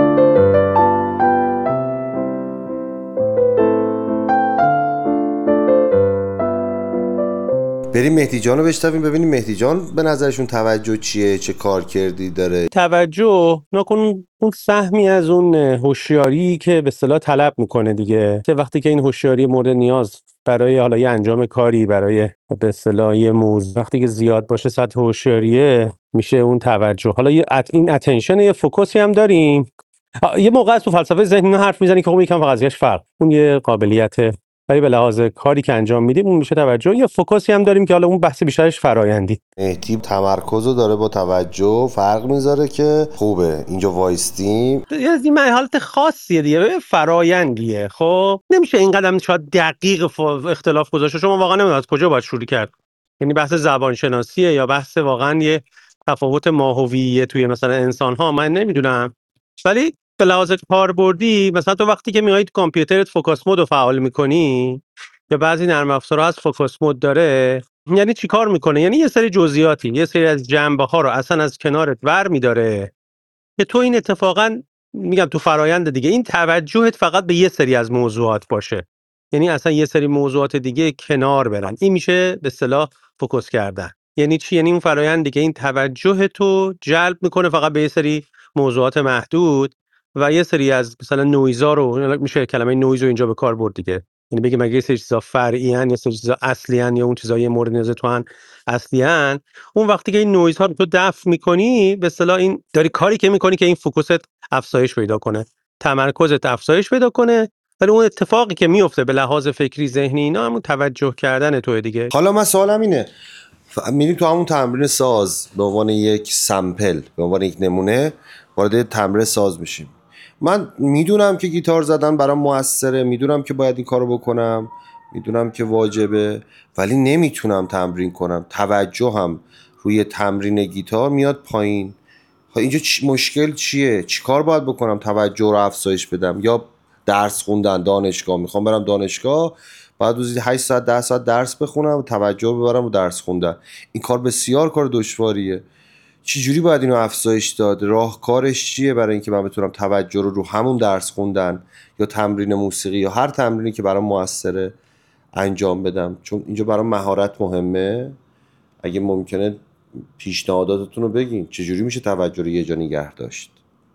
بریم مهدی جان رو بشنویم ببینیم مهدی جان به نظرشون توجه چیه، چه کارکردی داره. توجه نکن اون سهمی از اون هوشیاری که به اصطلاح طلب میکنه دیگه، که وقتی که این هوشیاری مورد نیاز برای حالا یه انجام کاری، برای به اصطلاح یه موضوع وقتی که زیاد باشه سطح هوشیاریه، میشه اون توجه. حالا این اتنشن یه فوکوسی هم داریم. یه موقع تو فلسفه ذهن حرف میزنی که خب یکم قضیهش فرق، اون یه قابلیته، ولی به لحاظ کاری که انجام میدیم اون میشه توجه. یه فوکوسی هم داریم که حالا اون بحث بیشترش فرایندی. مهدی تمرکزو داره با توجه فرق میذاره که خوبه اینجا وایستیم. یه این حالت خاصیه دیگه، فرایندیه. خب نمیشه این قدم شاید دقیق اختلاف گذاشته. شما واقعا نمیدونید از کجا باید شروع کرد، یعنی بحث زبان شناسیه یا بحث واقعا یه تفاوت ماهویه توی مثلا انسان ها، من نمیدونم. ولی به لحاظ کاربردی مثلا تو وقتی که میای کامپیوترت فوکس مود رو فعال میکنی، یا بعضی نرم افزارها از فوکس مود داره، یعنی چی کار میکنه؟ یعنی یه سری جزئیاتی، یه سری از جنبه ها رو اصلا از کنارت ور میداره که تو این اتفاقا میگم تو فرایند دیگه این توجهت فقط به یه سری از موضوعات باشه، یعنی اصلا یه سری موضوعات دیگه کنار برن. این میشه به اصطلاح فوکس کردن. یعنی چی؟ یعنی اون فرایند دیگه این توجه تو جلب میکنه فقط به یه سری موضوعات محدود و یه سری از مثلا نویزا رو، میشه کلمه نویز رو اینجا به کار برد دیگه، یعنی بگیم اگه یه سری چیزا فرعی ان، یه سری چیزا اصلی ان، یا اون چیزای مورد نیاز تو ان اصلی ان، اون وقتی که این نویزها رو تو دفع میکنی به اصطلاح این داری کاری که میکنی که این فوکوست افزایش پیدا کنه، تمرکزت افزایش پیدا کنه. ولی اون اتفاقی که میفته به لحاظ فکری ذهنی اینا همون توجه کردن توه دیگه. حالا من سوالم اینه، میریم تو همون تمرین ساز به عنوان یک سمپل، به عنوان یک نمونه وارد تمرین ساز میشیم. من میدونم که گیتار زدن برام موثره، میدونم که باید این کارو بکنم، میدونم که واجبه، ولی نمیتونم تمرین کنم. توجهم روی تمرین گیتار میاد پایین. اینجا مشکل چیه؟ چیکار باید بکنم توجه رو افزایش بدم؟ یا درس خوندن، دانشگاه، میخوام برم دانشگاه، بعد روزی 8 ساعت 10 ساعت درس بخونم و توجه رو ببرم و درس خوندن. این کار بسیار کار دشواریه. چجوری باید اینو افزایش داد؟ راهکارش چیه برای اینکه من بتونم توجه رو همون درس خوندن یا تمرین موسیقی یا هر تمرینی که برام موثره انجام بدم؟ چون اینجا برام مهارت مهمه. اگه ممکنه پیشنهاداتتون رو بگین، چجوری میشه توجه رو یه جا نگه داشت؟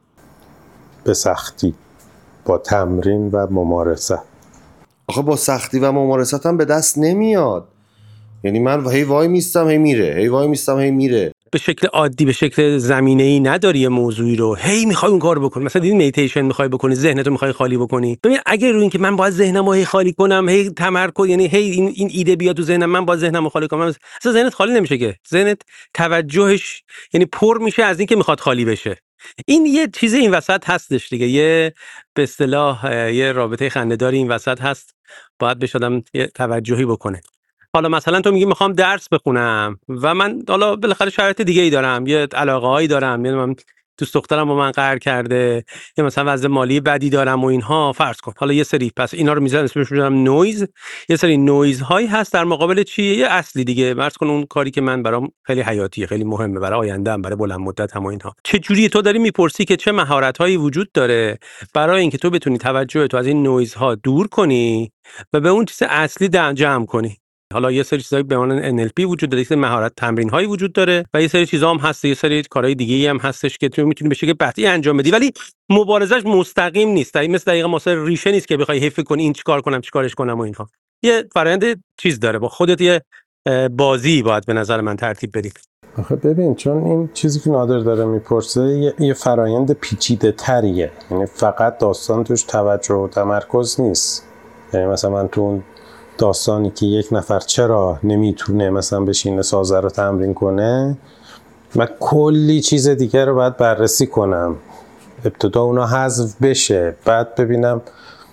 به سختی، با تمرین و ممارست. آخه با سختی و ممارست هم به دست نمیاد. یعنی من هی وای میستم هی میره، هی وای میستم هی میره. به شکل عادی، به شکل زمینه‌ای نداری یه موضوعی رو هی میخوای اون کارو بکنی. مثلا دیدین میدیتیشن میخوای بکنی، ذهنتو میخوای خالی بکنی. ببین اگه روی این که من باید ذهنمو هی خالی کنم، هی تمرکز، یعنی هی این ایده بیاد تو ذهنم من باید ذهنمو خالی کنم، اصلا ذهنت خالی نمیشه که. ذهنت توجهش یعنی پر میشه از این که میخواد خالی بشه. این یه چیز این وسط هستش دیگه، یه به اصطلاح یه رابطه خنده‌داری این وسط هست، باید بهش آدم یه توجهی بکنه. حالا مثلا تو میگی میخوام درس بخونم و من حالا بالاخره شرایط دیگه ای دارم، یه علاقه‌ای دارم، یعنی من دوست دخترم با من قهر کرده، یا مثلا وضع مالی بدی دارم و اینها، فرض کن حالا یه سری، پس اینا رو میذارم اسمش میذارم نویز. یه سری نویز هایی هست در مقابل چیه؟ یه اصلی دیگه. فرض کن اون کاری که من برام خیلی حیاتیه، خیلی مهمه برای آینده‌ام، برای بلند مدت هم و اینها. چه جوری تو داری میپرسی که چه مهارت هایی وجود داره برای اینکه تو بتونی توجه تو از این نویز ها دور کنی و به اون چیز اصلی جمع کنی. حالا یه سری چیزایی به عنوان NLP وجود داره، یه سری مهارت تمرین‌هایی وجود داره و یه سری چیزا هم هست، یه سری کارهای دیگه‌ای هم هستش که تو میتونی به شکل قطعی انجام بدی، ولی مبارزش مستقیم نیست. مثل دقیقاً مثلا ریشه نیست که بخوای حیف کنی این چیکار کنم چیکارش کنم و اینها. یه فرآیند چیز داره، با خودت یه بازی باید به نظر من ترتیب بدی. آخه ببین، چون این چیزی که نادر داره میپرسه یه فرایند پیچیده تریه، یعنی فقط داستان توش توجه و تمرکز نیست. یعنی مثلا من تو داستانی که یک نفر چرا نمیتونه مثلا بشینه سازه رو تمرین کنه، من کلی چیز دیگه رو باید بررسی کنم، ابتدا اونا حذف بشه، بعد ببینم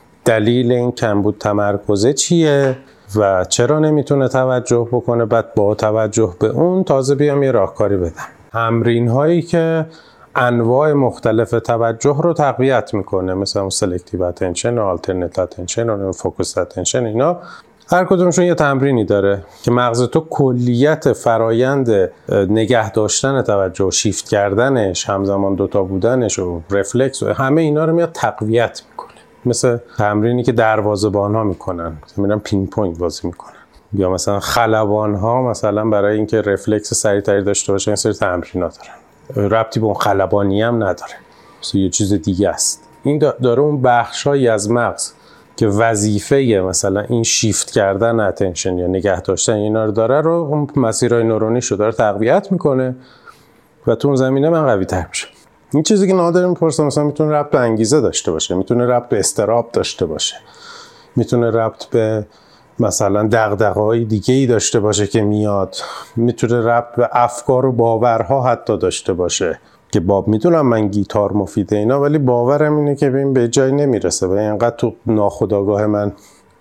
دلیل این کمبود تمرکزه چیه و چرا نمیتونه توجه بکنه، بعد با توجه به اون تازه بیام یه راهکاری بدم. تمرین هایی که انواع مختلف توجه رو تقویت میکنه، مثلا سلکتیو اتنشن و آلترنت اتنشن و فوکوس اتنشن، اینا هر کدومشون یه تمرینی داره که مغز تو کلیت فرایند نگه داشتن توجه و شیفت کردنش، همزمان دوتا بودنش و رفلکس و همه اینا رو میاد تقویت میکنه. مثل تمرینی که دروازه‌بان‌ها میکنن، میرن پینگ پونگ بازی میکنن. یا مثلا خلبان ها مثلا برای اینکه رفلکس سریعتری داشته باشه این سری تمرینات دارن، ربطی به اون خلبانی هم نداره، مثلا یه چیز دیگه است. این داره اون بخشایی از مغز که وظیفه مثلا این شیفت کردن اتنشن یا نگه داشتن اینا رو داره رو اون مسیرهای نورونیشو داره تقویت میکنه و تو اون زمینه من قوی تر میشه. این چیزی که نادر میپرسه مثلا میتونه ربط به انگیزه داشته باشه، میتونه ربط به استراب داشته باشه، میتونه ربط به مثلا دغدغه‌های دیگه‌ای داشته باشه که میاد، میتونه ربط به افکار و باورها حتی داشته باشه که باب میدونم من گیتار مفیده اینا، ولی باورم اینه که ببین به جای نمیرسه و اینقدر تو ناخودآگاه من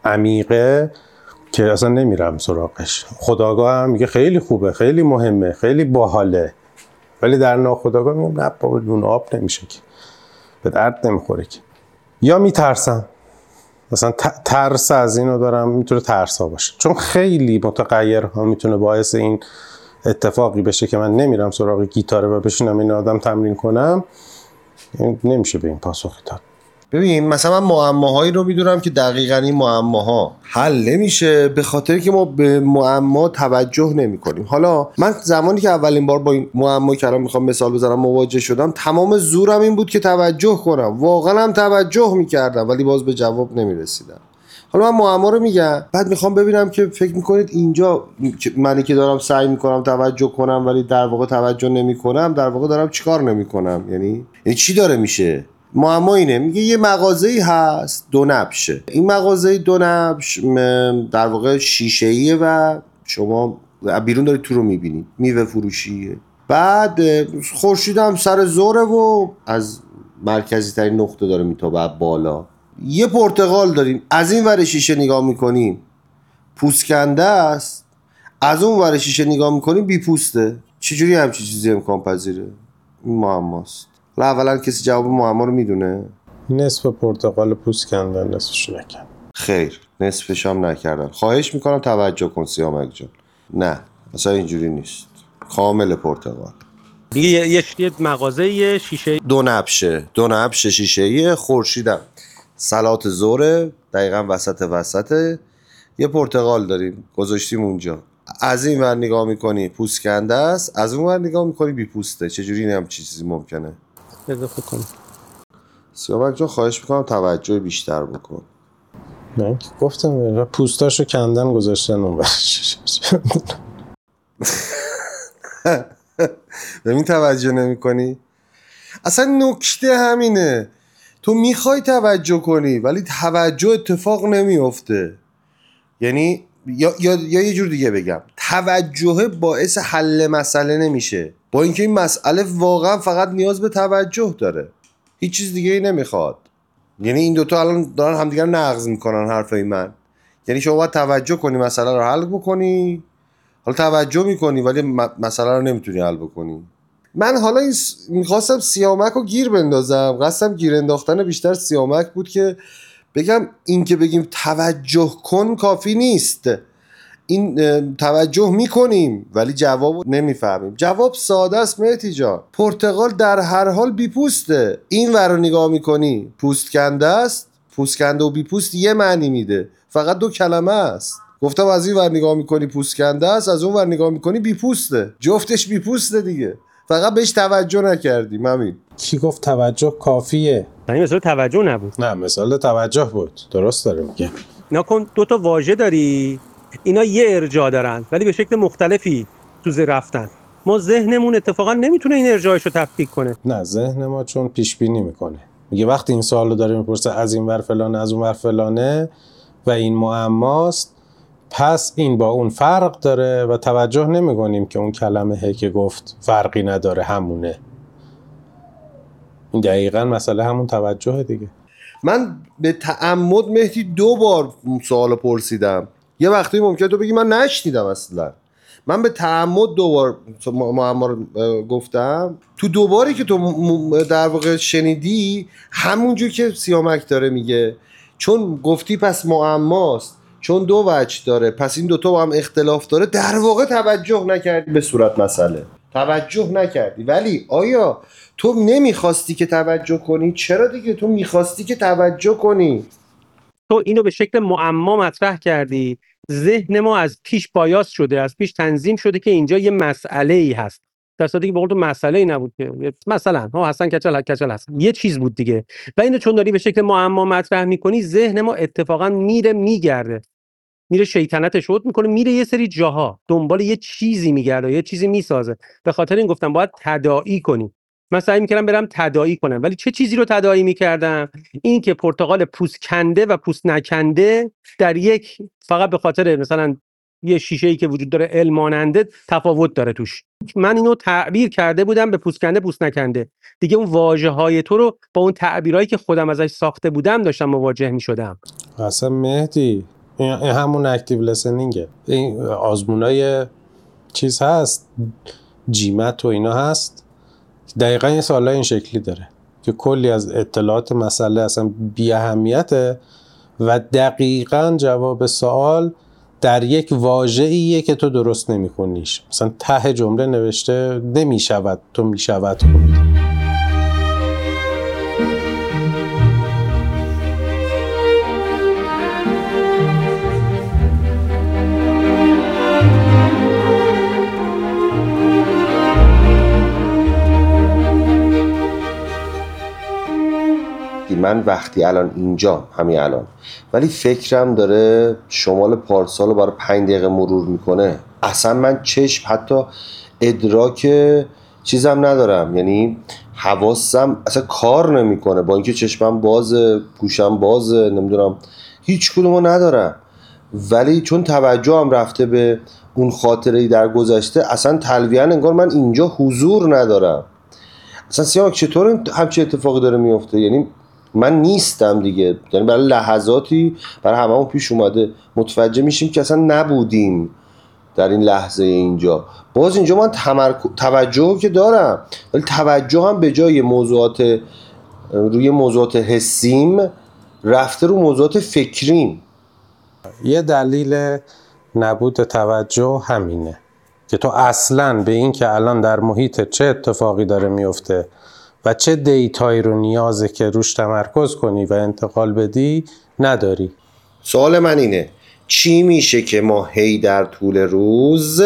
عمیقه که اصلا نمیرم سراغش. خودآگاه هم میگه خیلی خوبه، خیلی مهمه، خیلی باحاله، ولی در ناخودآگاه میگم نه بابا نون آب نمیشه که، به درد نمیخوره که. یا میترسم، مثلا ترس از اینو دارم، میتونه ترس ها باشه، چون خیلی متغیرها میتونه باعث این اتفاقی بشه که من نمیرم سراغ گیتاره و بشینم این آدم تمرین کنم. نمیشه به این پاسخی داد. ببین مثلا من معماهایی رو میدونم که دقیقاً این معماها حل نمیشه به خاطر که ما به معما توجه نمی کنیم. حالا من زمانی که اولین بار با این معمایی که الان میخوام مثال بزنم مواجه شدم، تمام زورم این بود که توجه کنم، واقعا هم توجه میکردم ولی باز به جواب نمیرسیدم. حالا من معما رو میگم، بعد میخوام ببینم که فکر میکنید اینجا منی که دارم سعی میکنم توجه کنم ولی در واقع توجه نمیکنم، در واقع دارم چیکار نمیکنم؟ یعنی چی داره میشه؟ معما اینه، میگه یه مغازه‌ای هست دو نبشه، این مغازه دو نبش در واقع شیشه‌ایه و شما بیرون دارید تو رو میبینید، میوه فروشیه، بعد خورشید هم سر ظهره و از مرکزی ترین نقطه داره میتابه بالا. یه پرتقال داریم، از این ور شیشه نگاه میکنیم پوست کنده است، از اون ور شیشه نگاه میکنیم بی پوسته. چجوری همچین چیزی امکان پذیره؟ این معماست. اولا کسی جواب معما رو میدونه؟ نصف پرتقال پوست کندن، نصفش نکردن. خیر، نصفش هم نکردن. خواهش میکنم توجه کن سیامک جان. نه مثلا اینجوری نیست، کامل پرتقال. دیگه یه مغازه شیشه دو نبشه شیشه‌ایه، خورشیدم صلات ظهر دقیقاً وسطه، یه پرتقال داریم گذاشتیم اونجا، از این ور نگاه میکنی پوست کنده است، از اون ور نگاه میکنی بی پوسته. چجوری این هم چیزی ممکنه؟ اضافه کنم. سیامک جان خواهش میکنم توجه بیشتر بکن. من که گفتم پوستاشو کندن گذاشتن اون برش. ببین توجه نمی کنی؟ اصلا نکته همینه، تو میخوای توجه کنی ولی توجه اتفاق نمیفته. یعنی یا یه جور دیگه بگم، توجه باعث حل مسئله نمیشه، با اینکه این مسئله واقعا فقط نیاز به توجه داره، هیچ چیز دیگه ای نمیخواد. یعنی این دوتا الان دارن همدیگر نقض میکنن حرفای من. یعنی شما باید توجه کنی مسئله رو حل بکنی، حالا توجه میکنی ولی مسئله رو نمیتونی حل بکنی. من حالا میخواستم سیامک رو گیر بندازم، قصدم گیر انداختن بیشتر سیامک بود که بگم این که بگیم توجه کن کافی نیست. این توجه میکنیم ولی جواب نمیفهمیم. جواب ساده است مهدی جان، پرتقال در هر حال بی پوسته. این ور رو نگاه میکنی پوست کنده است، پوست کنده و بی پوست یه معنی میده، فقط دو کلمه است. گفتم از این ور نگاه میکنی پوست کنده است، از اون ور نگاه میکنی بی پوسته، جفتش بی پوسته دیگه، فقط بهش توجه نکردیم. همین. کی گفت توجه کافیه؟ این مثال توجه نبود. نه مثال توجه بود، درست داره میگه. نکن دو تا واژه داری، اینا یه ارجاع دارن ولی به شکل مختلفی تو زیر رفتن. ما ذهنمون اتفاقا نمیتونه این ارجاعش رو تفکیک کنه. نه ذهن ما چون پیش بینی میکنه، میگه وقتی این سوالو داره میپرسه از این ور فلانه از اون ور فلانه و این معماست، پس این با اون فرق داره و توجه نمیکنیم که اون کلمه که گفت فرقی نداره همونه. این دقیقاً مسئله همون توجه دیگه. من به تعمد مهدی 2 بار سوال پرسیدم، یه وقتی ممکنه تو بگی من نشنیدم اصلا. من به تعمد 2 بار معما رو گفتم، تو 2 باری که تو در واقع شنیدی همونجور که سیامک داره میگه، چون گفتی پس معماست، چون 2 وجه داره پس این دوتا با هم اختلاف داره، در واقع توجه نکردی به صورت مسئله، توجه نکردی. ولی آیا تو نمیخواستی که توجه کنی؟ چرا دیگه، تو میخواستی که توجه کنی. تو اینو به شکل معما مطرح کردی ذهن ما از پیش بایاس شده، از پیش تنظیم شده که اینجا یه مسئله‌ای هست، در صورتی که به قول تو مسئله‌ای نبود که مثلا حسن کچل هست، یه چیز بود دیگه. و اینو چون داری به شکل معما مطرح می‌کنی، ذهن ما اتفاقا میگرده، میره شیطنتش شد میکنه، میره یه سری جاها دنبال یه چیزی میگرده، یه چیزی میسازه. به خاطر این گفتم باید تداعی کنی. من سعی میکردم برم تداعی کنم، ولی چه چیزی رو تداعی میکردم؟ این که پرتقال پوست کنده و پوست نکنده در یک، فقط به خاطر مثلا یه شیشه‌ای که وجود داره الماننده تفاوت داره توش. من اینو تعبیر کرده بودم به پوست کنده پوست نکنده، دیگه اون واژه‌های تو رو با اون تعبیرایی که خودم ازش ساخته بودم داشتم مواجه میشدم. اصلا مهدی این همون اکتیو لسنینگه. این آزمونای چیز هست، جیمت و اینا هست، دقیقا این سوالای این شکلی داره که کلی از اطلاعات مسئله اصلا بی اهمیته و دقیقا جواب سوال در یک واژه‌ایه که تو درست نمی‌کنیش. مثلا ته جمله نوشته نمی‌شود، تو می‌شود خوند. من وقتی الان اینجا همین الان، ولی فکرم داره شمال پارسال رو برای 5 دقیقه مرور میکنه، اصلا من چشم حتی ادراک چیزم ندارم، یعنی حواسم اصلا کار نمیکنه، با اینکه چشمم بازه، گوشم بازه، نمیدونم هیچ کدومو ندارم، ولی چون توجهم رفته به اون خاطره‌ای در گذشته، اصلا تلویحاً انگار من اینجا حضور ندارم. اصلا سیامک چطور همچین اتفاقی داره میفته؟ یعنی من نیستم دیگه، یعنی برای لحظاتی برای هممون پیش اومده متوجه میشیم که اصلا نبودیم در این لحظه اینجا. باز اینجا من توجه که دارم، ولی توجه هم به جای موضوعات روی موضوعات حسیم رفته رو موضوعات فکریم. یه دلیل نبود توجه همینه که تو اصلاً به این که الان در محیط چه اتفاقی داره میفته و چه دیتایی رو نیازه که روش تمرکز کنی و انتقال بدی نداری. سوال من اینه چی میشه که ما هی در طول روز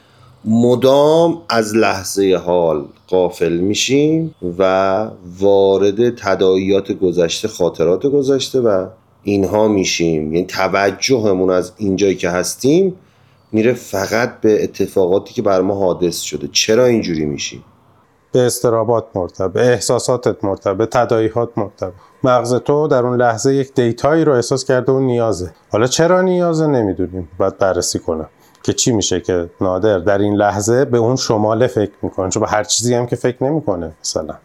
مدام از لحظه حال غافل میشیم و وارد تداعیات گذشته، خاطرات گذشته و اینها میشیم؟ یعنی توجهمون از اینجایی که هستیم میره فقط به اتفاقاتی که بر ما حادث شده. چرا اینجوری میشیم؟ به اضطرابات مرتبط، به احساساتت مرتبط، به تداعیات مرتبط. مغز تو در اون لحظه یک دیتایی رو احساس کرده و نیازه. حالا چرا نیازه نمیدونیم، باید بررسی کنم که چی میشه که نادر در این لحظه به اون شماله فکر میکنه، چون به هر چیزی هم که فکر نمیکنه، مثلا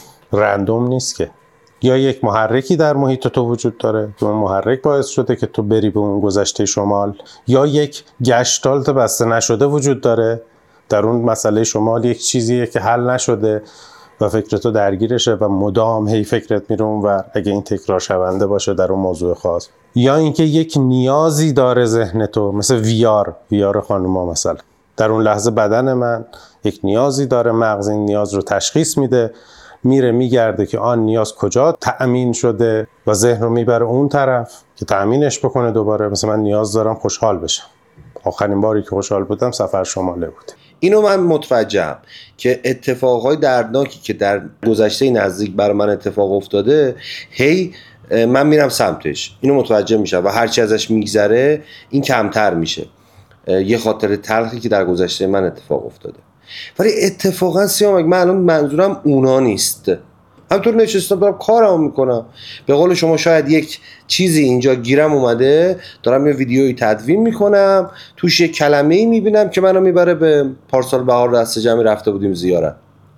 رندوم نیست که. یا یک محرکی در محیط تو وجود داره که اون محرک باعث شده که تو بری به اون گذشته شمال، یا یک گشتالت بسته نشده وجود داره در اون مسئله شمال، یک چیزیه که حل نشده و فکر تو درگیرشه و مدام هی فکرت میره اونور اگه این تکرار شونده باشه در اون موضوع خاص. یا اینکه یک نیازی داره ذهن تو، مثل ویار خانوما مثلا، در اون لحظه بدن من یک نیازی داره، مغز این نیاز رو تشخیص میده، میره میگرده که آن نیاز کجا تأمین شده و ذهن رو میبره اون طرف که تأمینش بکنه دوباره. مثلا من نیاز دارم خوشحال بشم، آخرین باری که خوشحال بودم سفر شماله بود. اینو من متوجهم که اتفاقهای دردناکی که در گذشته نزدیک برای من اتفاق افتاده، هی من میرم سمتش، اینو متوجه میشم و هرچی ازش میگذره این کمتر میشه. یه خاطر تلخی که در گذشته من اتفاق افتاده، ولی اتفاقا سیامک من الان منظورم اونا نیست. همطور نشستم دارم کارمو میکنم، به قول شما شاید یک چیزی اینجا گیرم اومده، دارم یه ویدیویی تدوین میکنم، توش یک کلمه‌ای میبینم که منو میبره به پارسال بهار دسته جمعی رفته بودیم زیارت.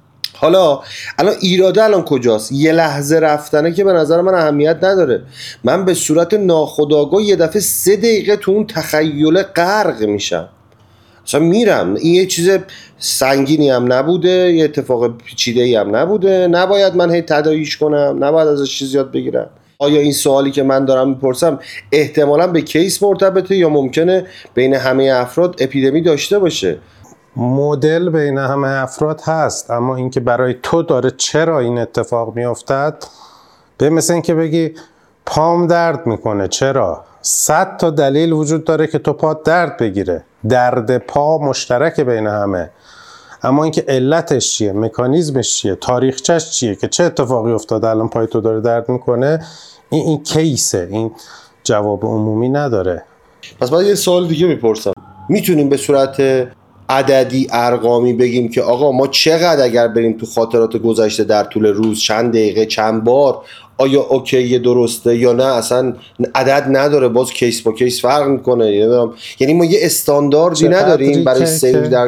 حالا الان ایراده الان کجاست؟ یه لحظه رفتنه که به نظر من اهمیت نداره. من به صورت ناخودآگاه یه دفعه 3 دقیقه تو اون تخیل غرق میشم، اصلا میرم. این یه چیز سنگینی هم نبوده، یه اتفاق پیچیده‌ای هم نبوده، نباید من هی تداعیش کنم، نباید ازش چیز یاد بگیرم. آیا این سوالی که من دارم میپرسم احتمالاً به کیس مرتبطه یا ممکنه بین همه افراد اپیدمی داشته باشه؟ مدل بین همه افراد هست، اما اینکه برای تو داره چرا این اتفاق میافتد، به مثل این که بگی پام درد میکنه چرا؟ 100 تا دلیل وجود داره که تو پات درد بگیره. درد پا مشترک بین همه، اما اینکه علتش چیه، مکانیزمش چیه، تاریخچش چیه که چه اتفاقی افتاده الان پای تو داره درد میکنه، این کیسه، این جواب عمومی نداره. پس باید یه سوال دیگه میپرسم. میتونیم به صورت عددی ارقامی بگیم که آقا ما چقدر اگر بریم تو خاطرات گذشته در طول روز، چند دقیقه، چند بار، آیا اوکی درسته یا نه اصلا عدد نداره، باز کیس با کیس فرق میکنه؟ یعنی ما یه استانداردی نداریم برای سیر در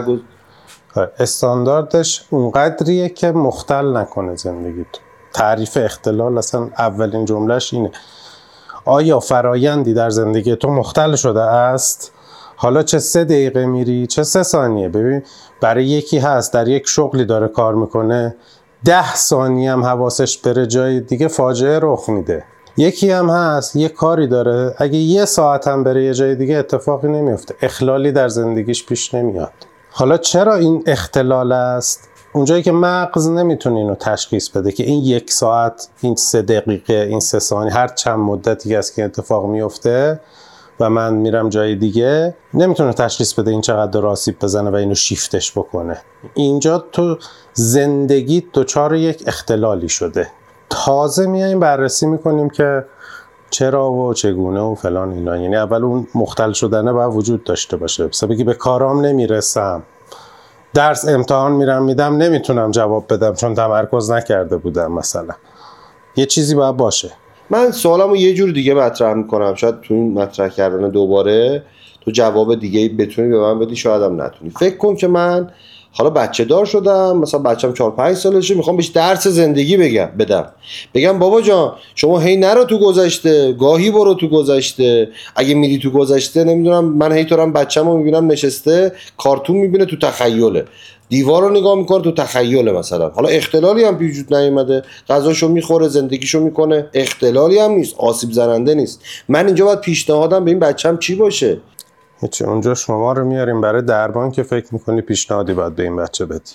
استانداردش اونقدریه که مختل نکنه زندگیت. تعریف اختلال اصلا اولین جملهش اینه. آیا فرایندی در زندگی تو مختل شده است؟ حالا چه 3 دقیقه میری چه 3 ثانیه. ببین برای یکی هست در یک شغلی داره کار میکنه 10 ثانیه هم حواسش بره جای دیگه فاجعه رخ میده. یکی هم هست یه کاری داره اگه 1 ساعت هم بره یه جای دیگه اتفاقی نمیفته، اخلالی در زندگیش پیش نمیاد. حالا چرا این اختلال است؟ اونجایی که مغز نمیتونه اینو تشخیص بده که این 1 ساعت، این 3 دقیقه، این 3 ثانیه، هر چند مدتی است که اتفاق میفته و من میرم جای دیگه، نمیتونه تشخیص بده این چقدر داره آسیب بزنه و اینو شیفتش بکنه. اینجا تو زندگی دچار یک اختلالی شده. تازه میایم بررسی میکنیم که چرا و چگونه و فلان اینا. یعنی اول اون مختل شدنه باید وجود داشته باشه. مثلا بگی به کارام نمیرسم، درس امتحان میرم میدم نمیتونم جواب بدم چون تمرکز نکرده بودم، مثلا یه چیزی باید باشه. من سوالمو یه جور دیگه مطرح میکنم، شاید تو این مطرح کردن دوباره تو جواب دیگه بتونی به من بدی، شاید هم نتونی. فکر کن که من حالا بچه دار شدم، مثلا بچم 4-5 سالشه، میخوام بهش درس زندگی بگم بابا جان شما هی نرو تو گذشته، گاهی برو تو گذشته. اگه میری تو گذشته، نمیدونم، من هی طورم بچه‌مو میبینم نشسته کارتون میبینه تو تخیله، دیوار رو نگاه میکنه تو تخیله، مثلا حالا اختلالی هم وجود نیومده، غذاشو میخوره، زندگیشو میکنه، اختلالی هم نیست، آسیب زننده نیست. من اینجا باید پیشنهادم به این بچه‌م چی باشه؟ هیچی. اونجا شما رو میاریم برای درمان که فکر میکنی پیشنهادی باید به این بچه بدی.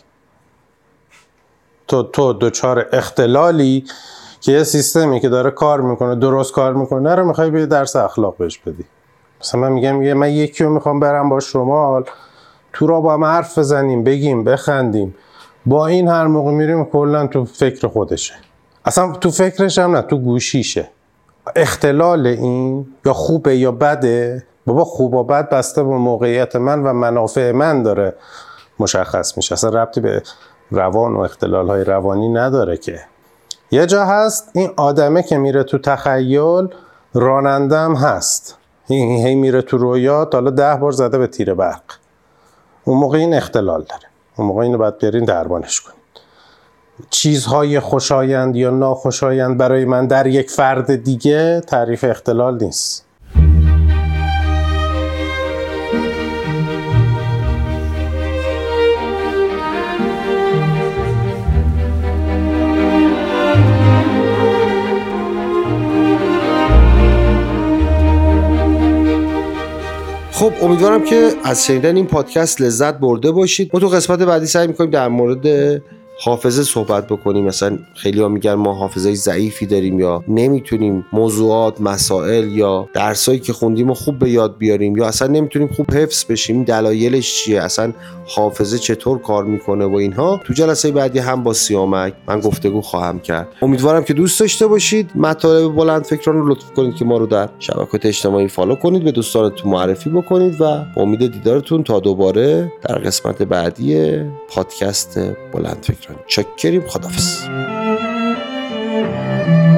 تو دوچار اختلالی که یه سیستمی که داره کار میکنه، درست کار میکنه رو میخوای به درس اخلاق بهش بدی. مثلا من میگم من یکی رو میخوام برم با شمال تو را با هم حرف بزنیم، بگیم، بخندیم. با این هر موقع میریم کلا تو فکر خودشه، اصلا تو فکرش هم نه، تو گوشیشه. اختلال این یا خوبه یا بده؟ بابا خوب و بد بسته به موقعیت من و منافع من داره مشخص میشه، اصلا ربطی به روان و اختلال‌های روانی نداره. که یه جا هست این آدمه که میره تو تخیل، راننده هم هست، هی میره تو رویات، حالا 10 بار زده به تیر برق. اون موقع این اختلال داره، اون موقع اینو باید برین درمانش کنید. چیزهای خوشایند یا ناخوشایند برای من در یک فرد دیگه تعریف اختلال نیست. خب امیدوارم که از شنیدن این پادکست لذت برده باشید. ما تو قسمت بعدی سعی می‌کنیم در مورد حافظه صحبت بکنیم. مثلا خیلی ها میگن ما حافظه ضعیفی داریم یا نمیتونیم موضوعات، مسائل یا درسایی که خوندیم خوب به یاد بیاریم یا اصلا نمیتونیم خوب حفظ بشیم. دلایلش چیه؟ اصلا حافظه چطور کار میکنه و اینها. تو جلسه بعدی هم با سیامک من گفتگو خواهم کرد. امیدوارم که دوست داشته باشید. مطالب بلند فکران رو لطف کنید که ما رو در شبکات اجتماعی فالو کنید، به دوستانتون معرفی بکنید و امید دیدارتون تا دوباره در قسمت بعدی پادکست بلند فکران. چکریم. خداحافظ.